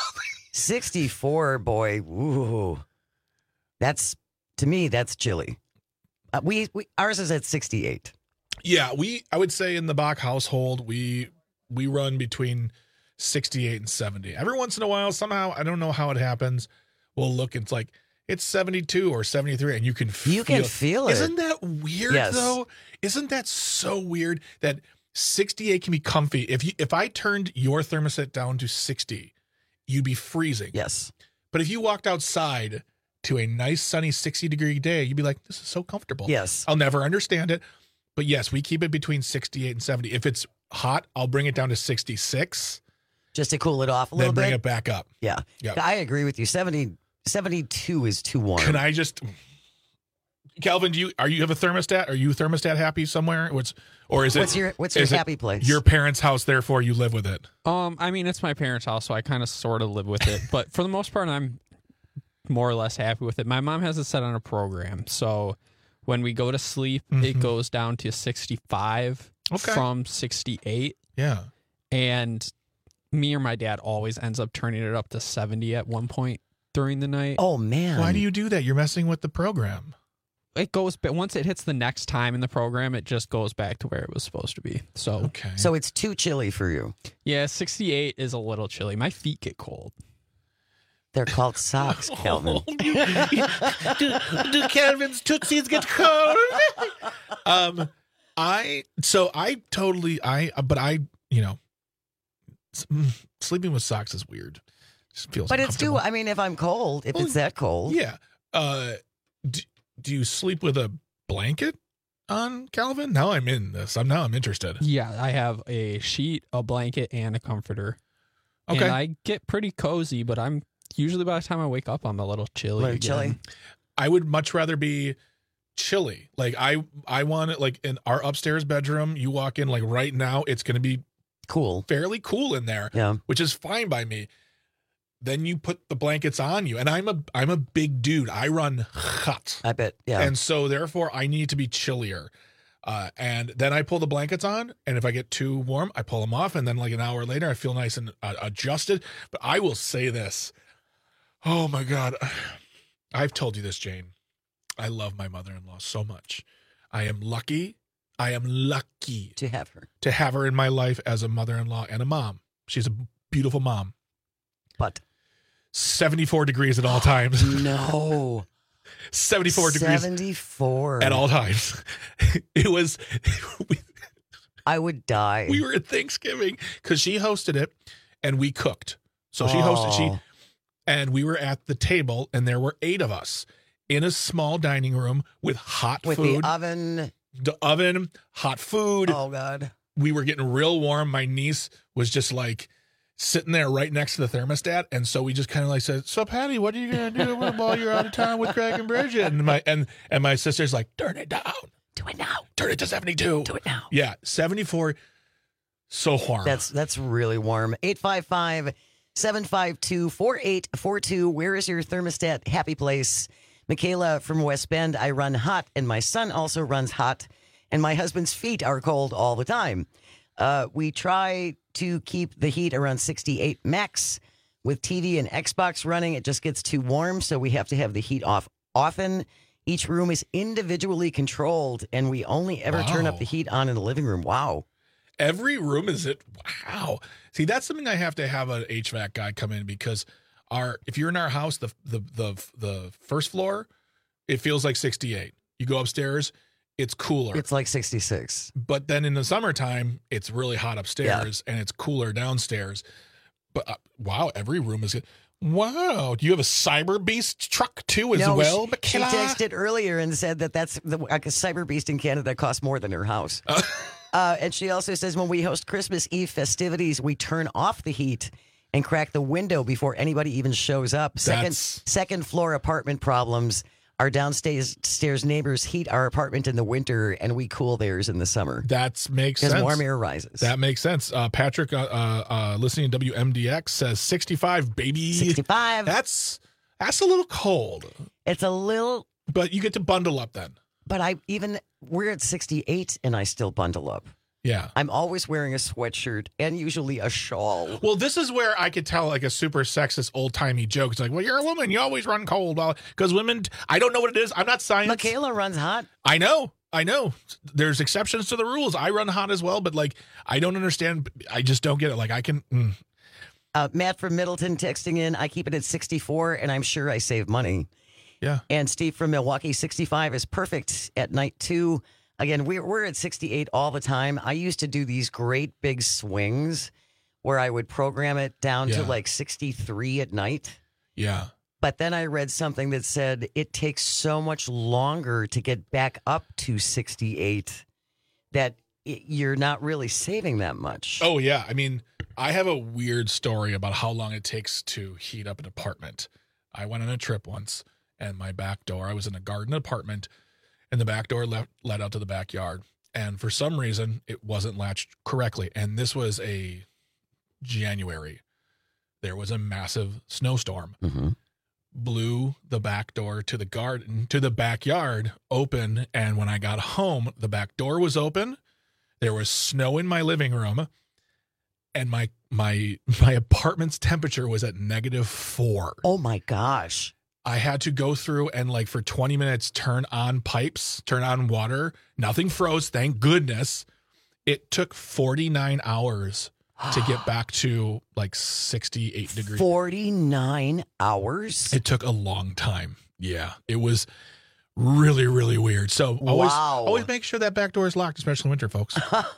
sixty-four, boy. Ooh. That's, to me, that's chilly. Uh, we, we Ours is at sixty-eight. Yeah, we. I would say in the Bach household, we we run between sixty-eight and seventy. Every once in a while, somehow, I don't know how it happens, we'll look, it's like, it's seventy-two or seventy-three, and you can feel You can feel it. Isn't that weird, Yes. though? Isn't that so weird that sixty-eight can be comfy? If you if I turned your thermostat down to sixty, you'd be freezing. Yes. But if you walked outside to a nice, sunny sixty-degree day, you'd be like, this is so comfortable. Yes. I'll never understand it. But yes, we keep it between sixty-eight and seventy. If it's hot, I'll bring it down to sixty-six. Just to cool it off a Then little bring bit. it back up. Yeah. Yep. I agree with you. seventy, seventy-two is too warm. Can I just, Calvin? Do you are you have a thermostat? Are you thermostat happy somewhere? What's or is it? What's your- what's your is it happy place? Your parents' house, therefore you live with it. Um, I mean, it's my parents' house, so I kind of sort of live with it. But for the most part, I'm more or less happy with it. My mom has it set on a program, so When we go to sleep, Mhm. it goes down to sixty-five Okay. from sixty-eight. Yeah. And me or my dad always ends up turning it up to seventy at one point during the night. Oh, man. Why do you do that? You're messing with the program. It goes, but once it hits the next time in the program, it just goes back to where it was supposed to be. So, okay. So it's too chilly for you. Yeah, sixty-eight is a little chilly. My feet get cold. They're called socks, Calvin. do, do Calvin's Tootsies get cold? um, I so I totally I but I you know s- mm, sleeping with socks is weird. Just feels But it's too, uncomfortable. I mean, if I'm cold, if it's that cold. Yeah. Uh, do, do you sleep with a blanket on, Calvin? Now I'm in this. I'm now I'm interested. Yeah, I have a sheet, a blanket, and a comforter. Okay. And I get pretty cozy, but I'm usually by the time I wake up, I'm a little chilly. Little again. chilly. I would much rather be chilly. Like I I want it like in our upstairs bedroom, you walk in like right now, it's gonna be cool. Fairly cool in there. Yeah. Which is fine by me. Then you put the blankets on you. And I'm a I'm a big dude. I run hot. I bet. Yeah. And so therefore I need to be chillier. Uh, and then I pull the blankets on, and if I get too warm, I pull them off, and then like an hour later, I feel nice and uh, adjusted. But I will say this. Oh my God. I've told you this, Jane. I love my mother-in-law so much. I am lucky. I am lucky to have her. To have her in my life as a mother-in-law and a mom. She's a beautiful mom. But seventy-four degrees at all times. No. seventy-four degrees seventy-four at all times. It was we, I would die. We were at Thanksgiving because she hosted it and we cooked. So she hosted she Oh. and we were at the table and there were eight of us in a small dining room with hot With food. the oven. The oven, hot food. Oh God. We were getting real warm. My niece was just like sitting there right next to the thermostat, and so we just kind of like said, "So Patty, what are you gonna do while you're out of town with Craig and Bridget?" And my and and my sister's like, "Turn it down. Do it now. Turn it to seventy-two. Do it now." Yeah, seventy-four. So warm. That's that's really warm. eight five five, seven five two, four eight four two. Where is your thermostat happy place? Michaela from West Bend. I run hot, and my son also runs hot, and my husband's feet are cold all the time. Uh, we try to keep the heat around sixty-eight max. With T V and Xbox running, it just gets too warm, so we have to have the heat off often. Each room is individually controlled, and we only ever turn up Wow. the heat on in the living room. Wow. Every room is it? Wow. See, that's something I have to have an H V A C guy come in because our if you're in our house, the the the the first floor, it feels like sixty-eight. You go upstairs, it's cooler. It's like sixty-six. But then in the summertime, it's really hot upstairs and it's cooler downstairs. But uh, wow, every room is. Wow, do you have a Cyber Beast truck too as no, well, she, Michaela? she texted earlier and said that that's the like a Cyber Beast in Canada costs more than her house. Uh, and she also says when we host Christmas Eve festivities, we turn off the heat and crack the window before anybody even shows up. Second, That's- second floor apartment problems. Our downstairs stairs neighbors heat our apartment in the winter, and we cool theirs in the summer. That makes Because sense. warm air rises. That makes sense. Uh, Patrick, uh, uh, uh, listening to W M D X, says sixty-five, baby. sixty-five. That's that's a little cold. It's a little, but you get to bundle up then. But I even we're at sixty-eight, and I still bundle up. Yeah. I'm always wearing a sweatshirt and usually a shawl. Well, this is where I could tell like a super sexist old timey joke. It's like, well, you're a woman, you always run cold. Because women, I don't know what it is. I'm not science. Michaela runs hot. I know. I know. There's exceptions to the rules. I run hot as well, but like, I don't understand. I just don't get it. Like, I can. Mm. Uh, Matt from Middleton texting in, I keep it at sixty-four, and I'm sure I save money. Yeah. And Steve from Milwaukee, sixty-five is perfect at night, too. Again, we're, we're at sixty-eight all the time. I used to do these great big swings where I would program it down to Yeah. like sixty-three at night. Yeah. But then I read something that said it takes so much longer to get back up to sixty-eight that it, you're not really saving that much. Oh, yeah. I mean, I have a weird story about how long it takes to heat up an apartment. I went on a trip once, and my back door, I was in a garden apartment, and the back door led, led out to the backyard. And for some reason, it wasn't latched correctly. And this was a January. There was a massive snowstorm. Mm-hmm. blew the back door to the garden, to the backyard open. And when I got home, the back door was open. There was snow in my living room. And my my my apartment's temperature was at negative four. Oh, my gosh. I had to go through and, like, for twenty minutes, turn on pipes, turn on water. Nothing froze, thank goodness. It took forty-nine hours to get back to, like, sixty-eight degrees. forty-nine hours? It took a long time. Yeah, it was really, really weird. So always, Wow. always make sure that back door is locked, especially in winter, folks.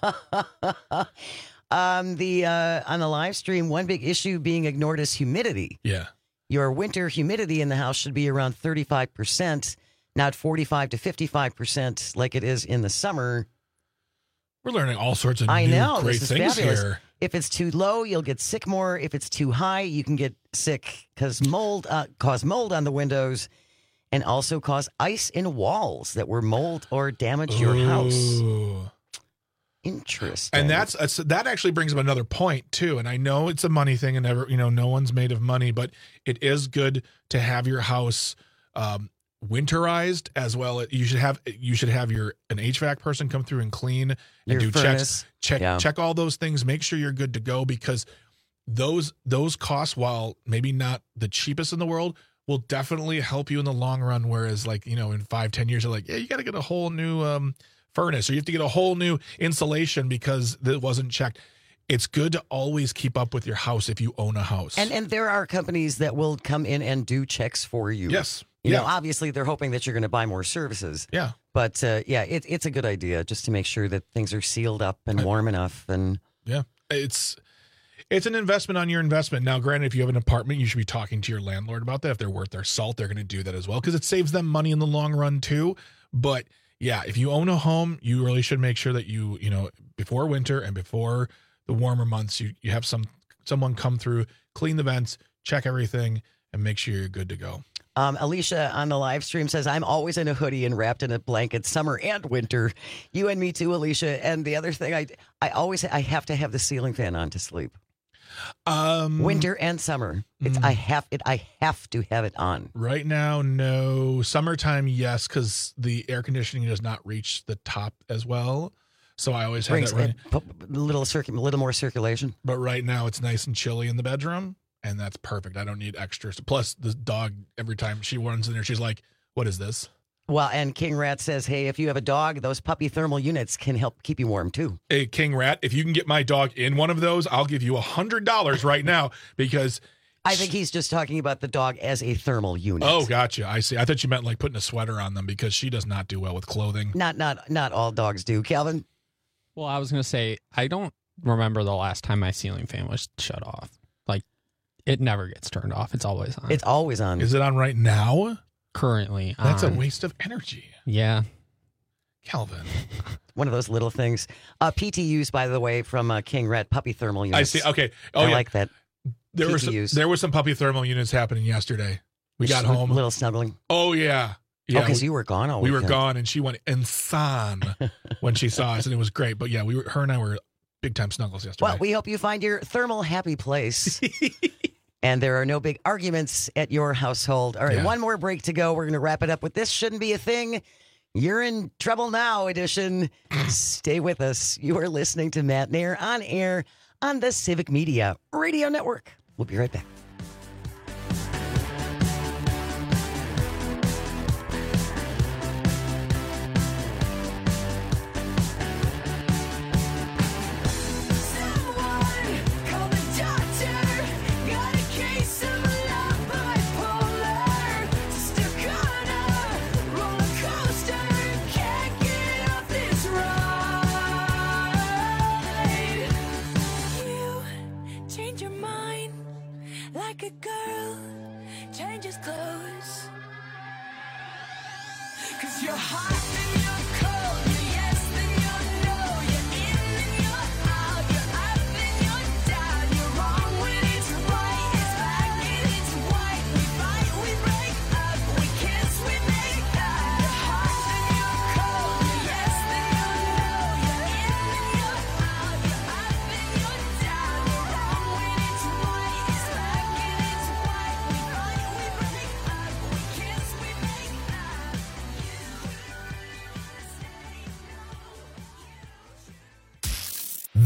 um, the uh, on the live stream, one big issue being ignored is humidity. Yeah. Your winter humidity in the house should be around thirty-five percent, not forty-five to fifty-five percent like it is in the summer. We're learning all sorts of I new know, great this is things fabulous. here. If it's too low, you'll get sick more. If it's too high, you can get sick because mold uh, cause mold on the windows and also cause ice in walls that were mold or damage your house. Ooh. Interesting. And that's, that's that actually brings up another point too. And I know it's a money thing, and never, you know, no one's made of money, but it is good to have your house um, winterized as well. You should have you should have your an H V A C person come through and clean and Your do furnace. checks, check Yeah. check all those things. Make sure you're good to go, because those those costs, while maybe not the cheapest in the world, will definitely help you in the long run. Whereas, like, you know, in five, ten years, you're like, yeah, you got to get a whole new um, furnace, or you have to get a whole new insulation because it wasn't checked. It's good to always keep up with your house if you own a house. And and there are companies that will come in and do checks for you. Yes. You Yeah. know, obviously they're hoping that you're going to buy more services. Yeah. But uh, yeah, it, it's a good idea just to make sure that things are sealed up and warm enough. And yeah, it's it's an investment on your investment. Now, granted, if you have an apartment, you should be talking to your landlord about that. If they're worth their salt, they're going to do that as well, because it saves them money in the long run too. But yeah, if you own a home, you really should make sure that you, you know, before winter and before the warmer months, you, you have some someone come through, clean the vents, check everything, and make sure you're good to go. Um, Alicia on the live stream says, I'm always in a hoodie and wrapped in a blanket, summer and winter. You and me too, Alicia. And the other thing, I I always I have to have the ceiling fan on to sleep. Um, Winter and summer, it's I have it. I have to have it on. Right now, no. Summertime, yes, because the air conditioning does not reach the top as well. So I always have Brings that running. a little circu- little more circulation. But right now, it's nice and chilly in the bedroom, and that's perfect. I don't need extras. Plus, the dog, every time she runs in there, she's like, what is this? Well, and King Rat says, hey, if you have a dog, those puppy thermal units can help keep you warm too. Hey, King Rat, if you can get my dog in one of those, I'll give you one hundred dollars right now, because I think he's just talking about the dog as a thermal unit. Oh, gotcha. I see. I thought you meant like putting a sweater on them, because she does not do well with clothing. Not not not all dogs do. Calvin? Well, I was going to say, I don't remember the last time my ceiling fan was shut off. Like, it never gets turned off. It's always on. It's always on. Is it on right now? Currently That's on. a waste of energy. Yeah. Calvin. One of those little things. Uh, P T Us, by the way, from uh, King Rat, puppy thermal units. I see. Okay. Oh, I yeah. like that. There were some, P T Us. there were some puppy thermal units happening yesterday. We got Just a home. little snuggling. Oh yeah, Oh, yeah. 'cause we- you were gone all We were weekend. gone, and she went insane when she saw us, and it was great. But yeah, we were, her and I were big time snuggles yesterday. Well, we hope you find your thermal happy place. And there are no big arguments at your household. All right, Yeah. one more break to go. We're going to wrap it up with This Shouldn't Be a Thing. You're in Trouble Now edition. Stay with us. You are listening to Matt Nair on air on the Civic Media Radio Network. We'll be right back. Change your mind like a girl changes clothes. 'Cause you're hot and you're cold, you're yes and you're no, you're in and you're out, you're up and you're down, you're wrong when it's right, it's black and it's white, we fight, we break up, we kiss, we make up. You're hot and you're cold, you're yes and you're no, you're in and you're out, you're up and you're down, you're wrong when it's right, it's black and it's white, we fight, we break up.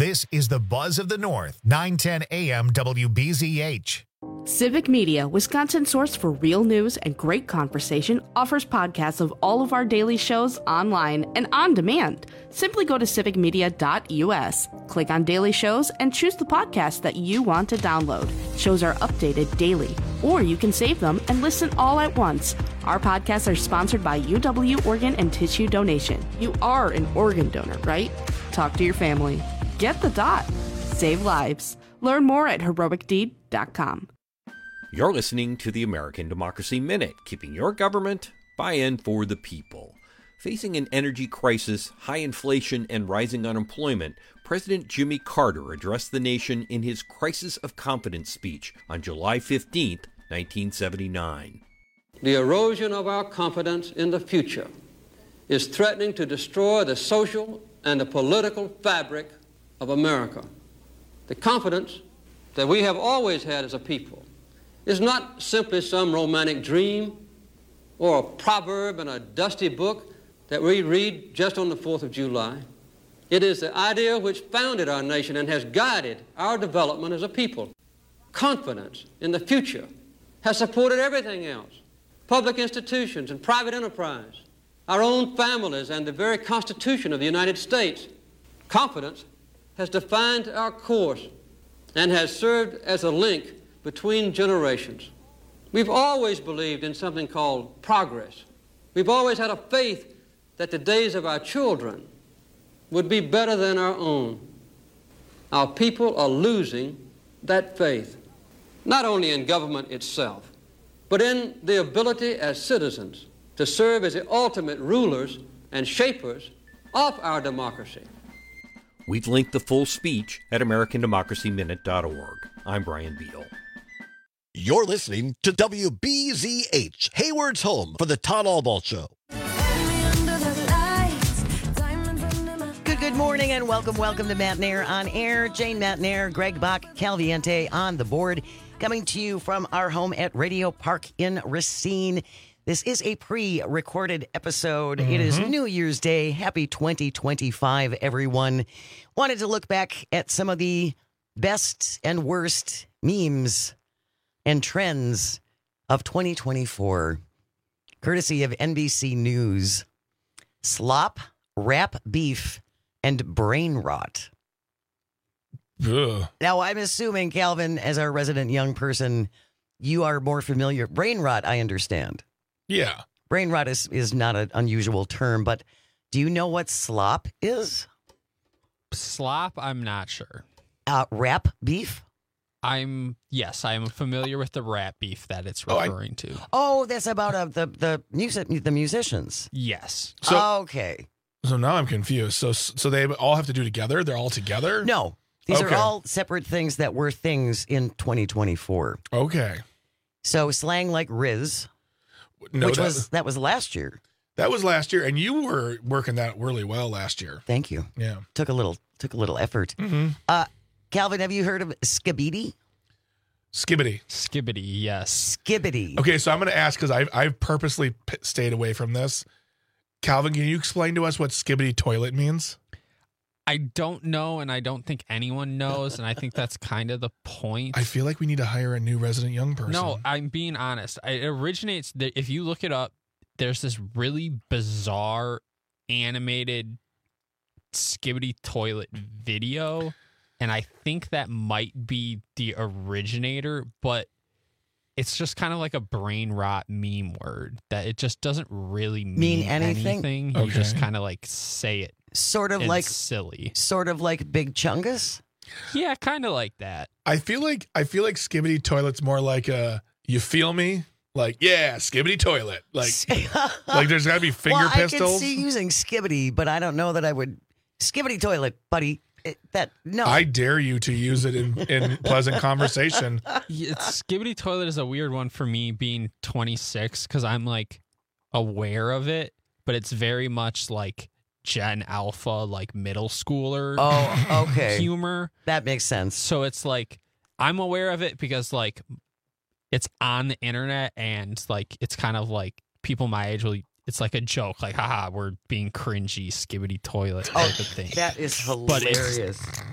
This is the Buzz of the North, nine ten A M W B Z H. Civic Media, Wisconsin's source for real news and great conversation, offers podcasts of all of our daily shows online and on demand. Simply go to civic media dot U S, click on daily shows, and choose the podcast that you want to download. Shows are updated daily, or you can save them and listen all at once. Our podcasts are sponsored by U W Organ and Tissue Donation. You are an organ donor, right? Talk to your family. Get the dot. Save lives. Learn more at heroic deed dot com. You're listening to the American Democracy Minute, keeping your government buy-in for the people. Facing an energy crisis, high inflation, and rising unemployment, President Jimmy Carter addressed the nation in his Crisis of Confidence speech on July fifteenth, nineteen seventy-nine. The erosion of our confidence in the future is threatening to destroy the social and the political fabric of America. The confidence that we have always had as a people is not simply some romantic dream or a proverb in a dusty book that we read just on the fourth of July. It is the idea which founded our nation and has guided our development as a people. Confidence in the future has supported everything else, public institutions and private enterprise, our own families and the very Constitution of the United States. Confidence has defined our course and has served as a link between generations. We've always believed in something called progress. We've always had a faith that the days of our children would be better than our own. Our people are losing that faith, not only in government itself, but in the ability as citizens to serve as the ultimate rulers and shapers of our democracy. We've linked the full speech at american democracy minute dot org. I'm Brian Beal. You're listening to W B Z H, Hayward's home for the Todd Albaugh Show. Good, good morning and welcome, welcome to Matt Nair on Air. Jane Matt Nair, Greg Bach, Calviente on the board, coming to you from our home at Radio Park in Racine. This is a pre-recorded episode. Mm-hmm. It is New Year's Day. Happy twenty twenty-five, everyone. Wanted to look back at some of the best and worst memes and trends of twenty twenty-four, courtesy of N B C News. Slop, rap beef, and brain rot. Ugh. Now, I'm assuming, Calvin, as our resident young person, you are more familiar. Brain rot, I understand. Yeah. Brain rot is, is not an unusual term, but do you know what slop is? Slop, I'm not sure. Uh, rap beef? I'm, yes, I am familiar with the rat beef that it's Oh, I- referring to. Oh, that's about uh, the the music the musicians. Yes. So- okay. So now I'm confused. So so they all have to do together? They're all together? No, these Okay. are all separate things that were things in twenty twenty-four. Okay. So slang like Riz, No, which that was that was last year. That was last year, and you were working that really well last year. Thank you. Yeah. Took a little took a little effort. Mm-hmm. Uh, Calvin, have you heard of Skibidi? Skibbity. Skibbity, yes. Skibbity. Okay, so I'm going to ask because I've, I've purposely p- stayed away from this. Calvin, can you explain to us what skibbity toilet means? I don't know, and I don't think anyone knows, and I think that's kind of the point. I feel like we need to hire a new resident young person. No, I'm being honest. It originates, the, if you look it up, there's this really bizarre animated skibbity toilet video, and I think that might be the originator, but it's just kind of like a brain rot meme word that it just doesn't really mean, Mean anything? anything. You Okay. just kind of like say it. Sort of and like silly. Sort of like Big Chungus. Yeah, kind of like that. I feel like I feel like skibbity toilet's more like a you feel me? Like, yeah, skibbity toilet. Like like there's gotta be finger well, pistols. I could see using Skibbity, but I don't know that I would Skibbity toilet, buddy. It, that no. I dare you to use it in, in pleasant conversation. Yeah, it's, skibbity toilet is a weird one for me being twenty-six because I'm like aware of it, but it's very much like Gen Alpha, like middle schooler Oh, okay. humor. That makes sense. So it's like I'm aware of it because like it's on the internet and like it's kind of like people my age will. It's like a joke, like haha, we're being cringy, skibbity toilet type of thing. That is But it's- hilarious.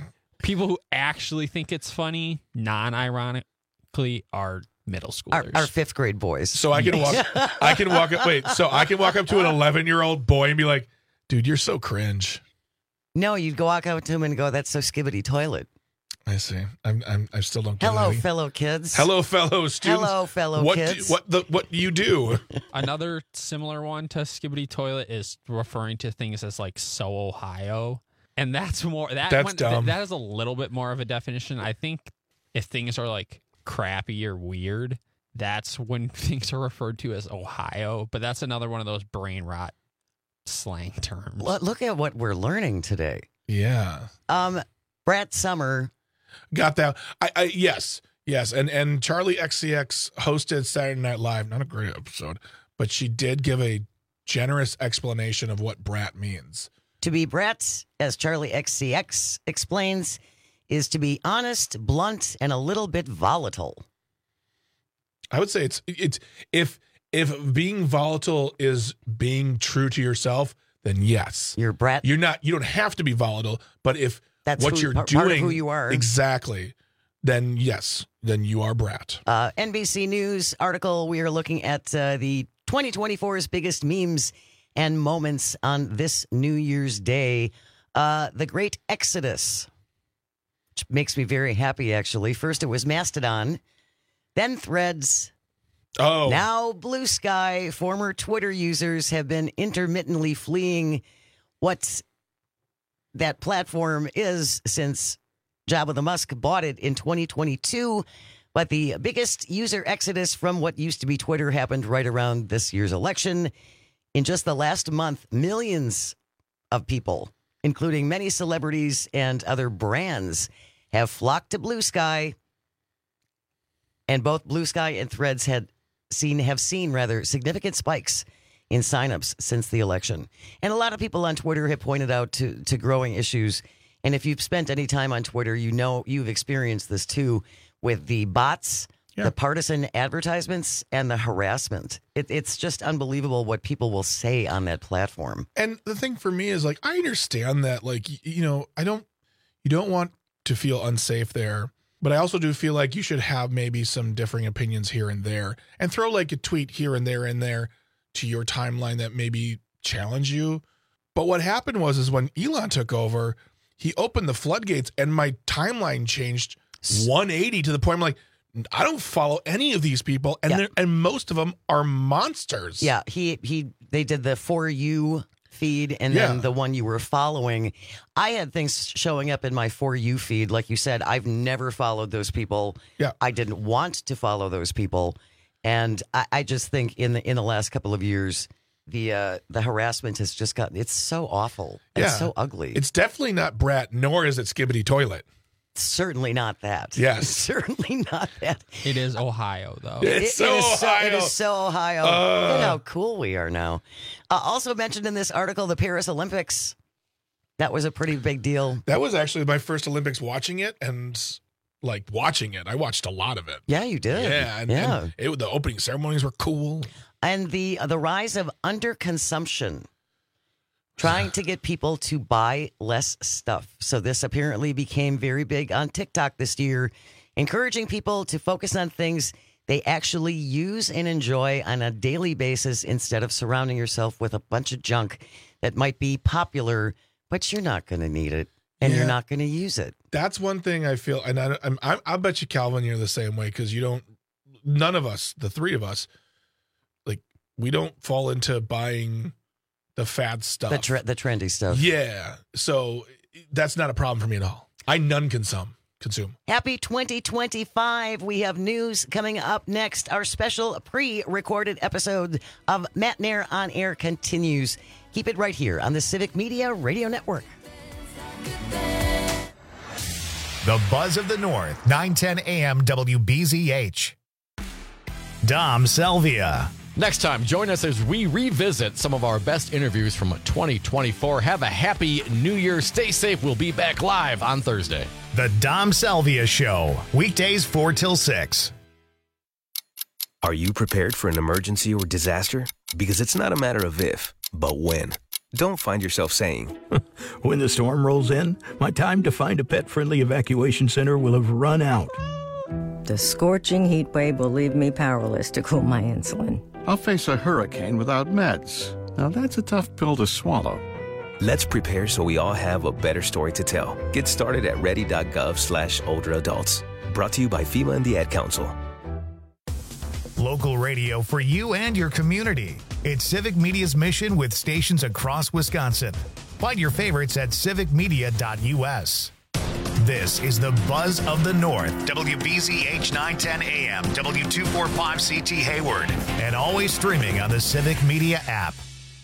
People who actually think it's funny, non-ironically, are middle Our, schoolers. our fifth grade boys. So I can walk. I can walk up. Wait. So I can walk up to an eleven-year-old boy and be like, "Dude, you're so cringe." No, you'd go walk out to him and go, "That's so skibbity toilet." I see. I'm. I'm. I still don't. Get Hello, anything. fellow kids. Hello, fellow students. Hello, fellow what kids. Do, what the? What do you do? Another similar one to Skibbity Toilet is referring to things as like "so Ohio," and that's more that That's one, dumb. That is a little bit more of a definition. I think if things are like crappy or weird, that's when things are referred to as Ohio. But that's another one of those brain rot slang terms. Look look at what we're learning today. Yeah. Um, Brett Summer. Got that. I, I yes, yes, and and Charlie X C X hosted Saturday Night Live. Not a great episode, but she did give a generous explanation of what brat means. To be brat, as Charlie X C X explains, is to be honest, blunt, and a little bit volatile. I would say it's it's if if being volatile is being true to yourself, then yes, you're brat. You're not. You don't have to be volatile, but if That's what who- you're part- doing, part of who you are. exactly, then yes, then you are brat. Uh, N B C News article. We are looking at uh, the twenty twenty-four's biggest memes and moments on this New Year's Day. Uh, the Great Exodus, which makes me very happy, actually. First, it was Mastodon, then Threads. Oh. Now Blue Sky. Former Twitter users have been intermittently fleeing what that platform is since Jabba the Musk bought it in twenty twenty-two. But the biggest user exodus from what used to be Twitter happened right around this year's election. In just the last month, millions of people, including many celebrities and other brands, have flocked to Blue Sky. And both Blue Sky and Threads had seen have seen rather significant spikes in signups since the election. And a lot of people on Twitter have pointed out to, to growing issues. And if you've spent any time on Twitter, you know you've experienced this too with the bots, Yeah. the partisan advertisements, and the harassment. It, it's just unbelievable what people will say on that platform. And the thing for me is like I understand that like y- you know I don't you don't want to feel unsafe there, but I also do feel like you should have maybe some differing opinions here and there, and throw like a tweet here and there and there to your timeline that maybe challenge you. But what happened was is when Elon took over, he opened the floodgates and my timeline changed one eighty to the point I'm like, I don't follow any of these people, and Yeah. they're and most of them are monsters. Yeah, he he they did the For You feed and Yeah. then the one you were following. I had things showing up in my For You feed. Like you said, I've never followed those people. Yeah. I didn't want to follow those people. And I, I just think in the in the last couple of years, the uh, the harassment has just gotten it's so awful. Yeah. It's so ugly. It's definitely not brat, nor is it Skibbity Toilet. certainly not that. Yes. certainly not that. It is Ohio, though. It's It- so it is so, Ohio. it is so Ohio. Uh. Look at how cool we are now. Uh, also mentioned in this article, the Paris Olympics. That was a pretty big deal. That was actually my first Olympics watching it, and like watching it, I watched a lot of it. Yeah, you did. Yeah, and, yeah. and it, the opening ceremonies were cool. And the uh, the rise of underconsumption, trying to get people to buy less stuff. So this apparently became very big on TikTok this year, encouraging people to focus on things they actually use and enjoy on a daily basis instead of surrounding yourself with a bunch of junk that might be popular, but you're not going to need it and Yeah. you're not going to use it. That's one thing I feel, and I, I'm, I, I bet you, Calvin, you're the same way because you don't. None of us, the three of us, like we don't fall into buying the fad stuff, The, tre- the trendy stuff. Yeah, so that's not a problem for me at all. I none consume consume. Happy twenty twenty-five. We have news coming up next. Our special pre-recorded episode of Matt Nair on Air continues. Keep it right here on the Civic Media Radio Network. The Buzz of the North, nine ten A M W B Z H. Dom Selvia. Next time, join us as we revisit some of our best interviews from twenty twenty-four. Have a happy New Year. Stay safe. We'll be back live on Thursday. The Dom Selvia Show, weekdays four till six. Are you prepared for an emergency or disaster? Because it's not a matter of if, but when. don't find yourself saying, When the storm rolls in, my time to find a pet-friendly evacuation center will have run out. The scorching heat wave will leave me powerless to cool my insulin. I'll face a hurricane without meds. Now that's a tough pill to swallow. Let's prepare so we all have a better story to tell. Get started at ready.gov slash older adults. Brought to you by FEMA and the Ad Council. Local radio for you and your community. It's Civic Media's mission with stations across Wisconsin. Find your favorites at civic media dot u s. This is the Buzz of the North, W B Z H nine ten A M, W two forty-five C T Hayward, and always streaming on the Civic Media app.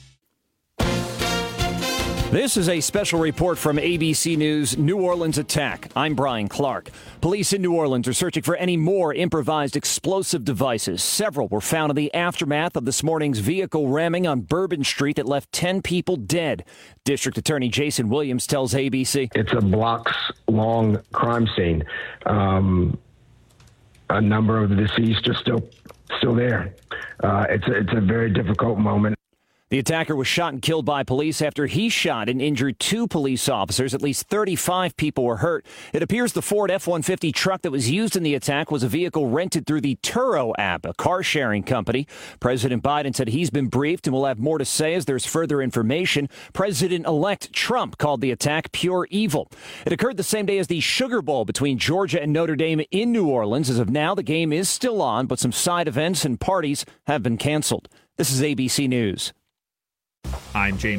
This is a special report from A B C News New Orleans attack. I'm Brian Clark. Police in New Orleans are searching for any more improvised explosive devices. Several were found in the aftermath of this morning's vehicle ramming on Bourbon Street that left ten people dead. District Attorney Jason Williams tells A B C. It's a blocks-long crime scene. Um, a number of the deceased are still still there. Uh, it's a, it's a very difficult moment. The attacker was shot and killed by police after he shot and injured two police officers. At least thirty-five people were hurt. It appears the Ford F one fifty truck that was used in the attack was a vehicle rented through the Turo app, a car-sharing company. President Biden said he's been briefed and will have more to say as there's further information. President-elect Trump called the attack pure evil. It occurred the same day as the Sugar Bowl between Georgia and Notre Dame in New Orleans. As of now, the game is still on, but some side events and parties have been canceled. This is A B C News. I'm James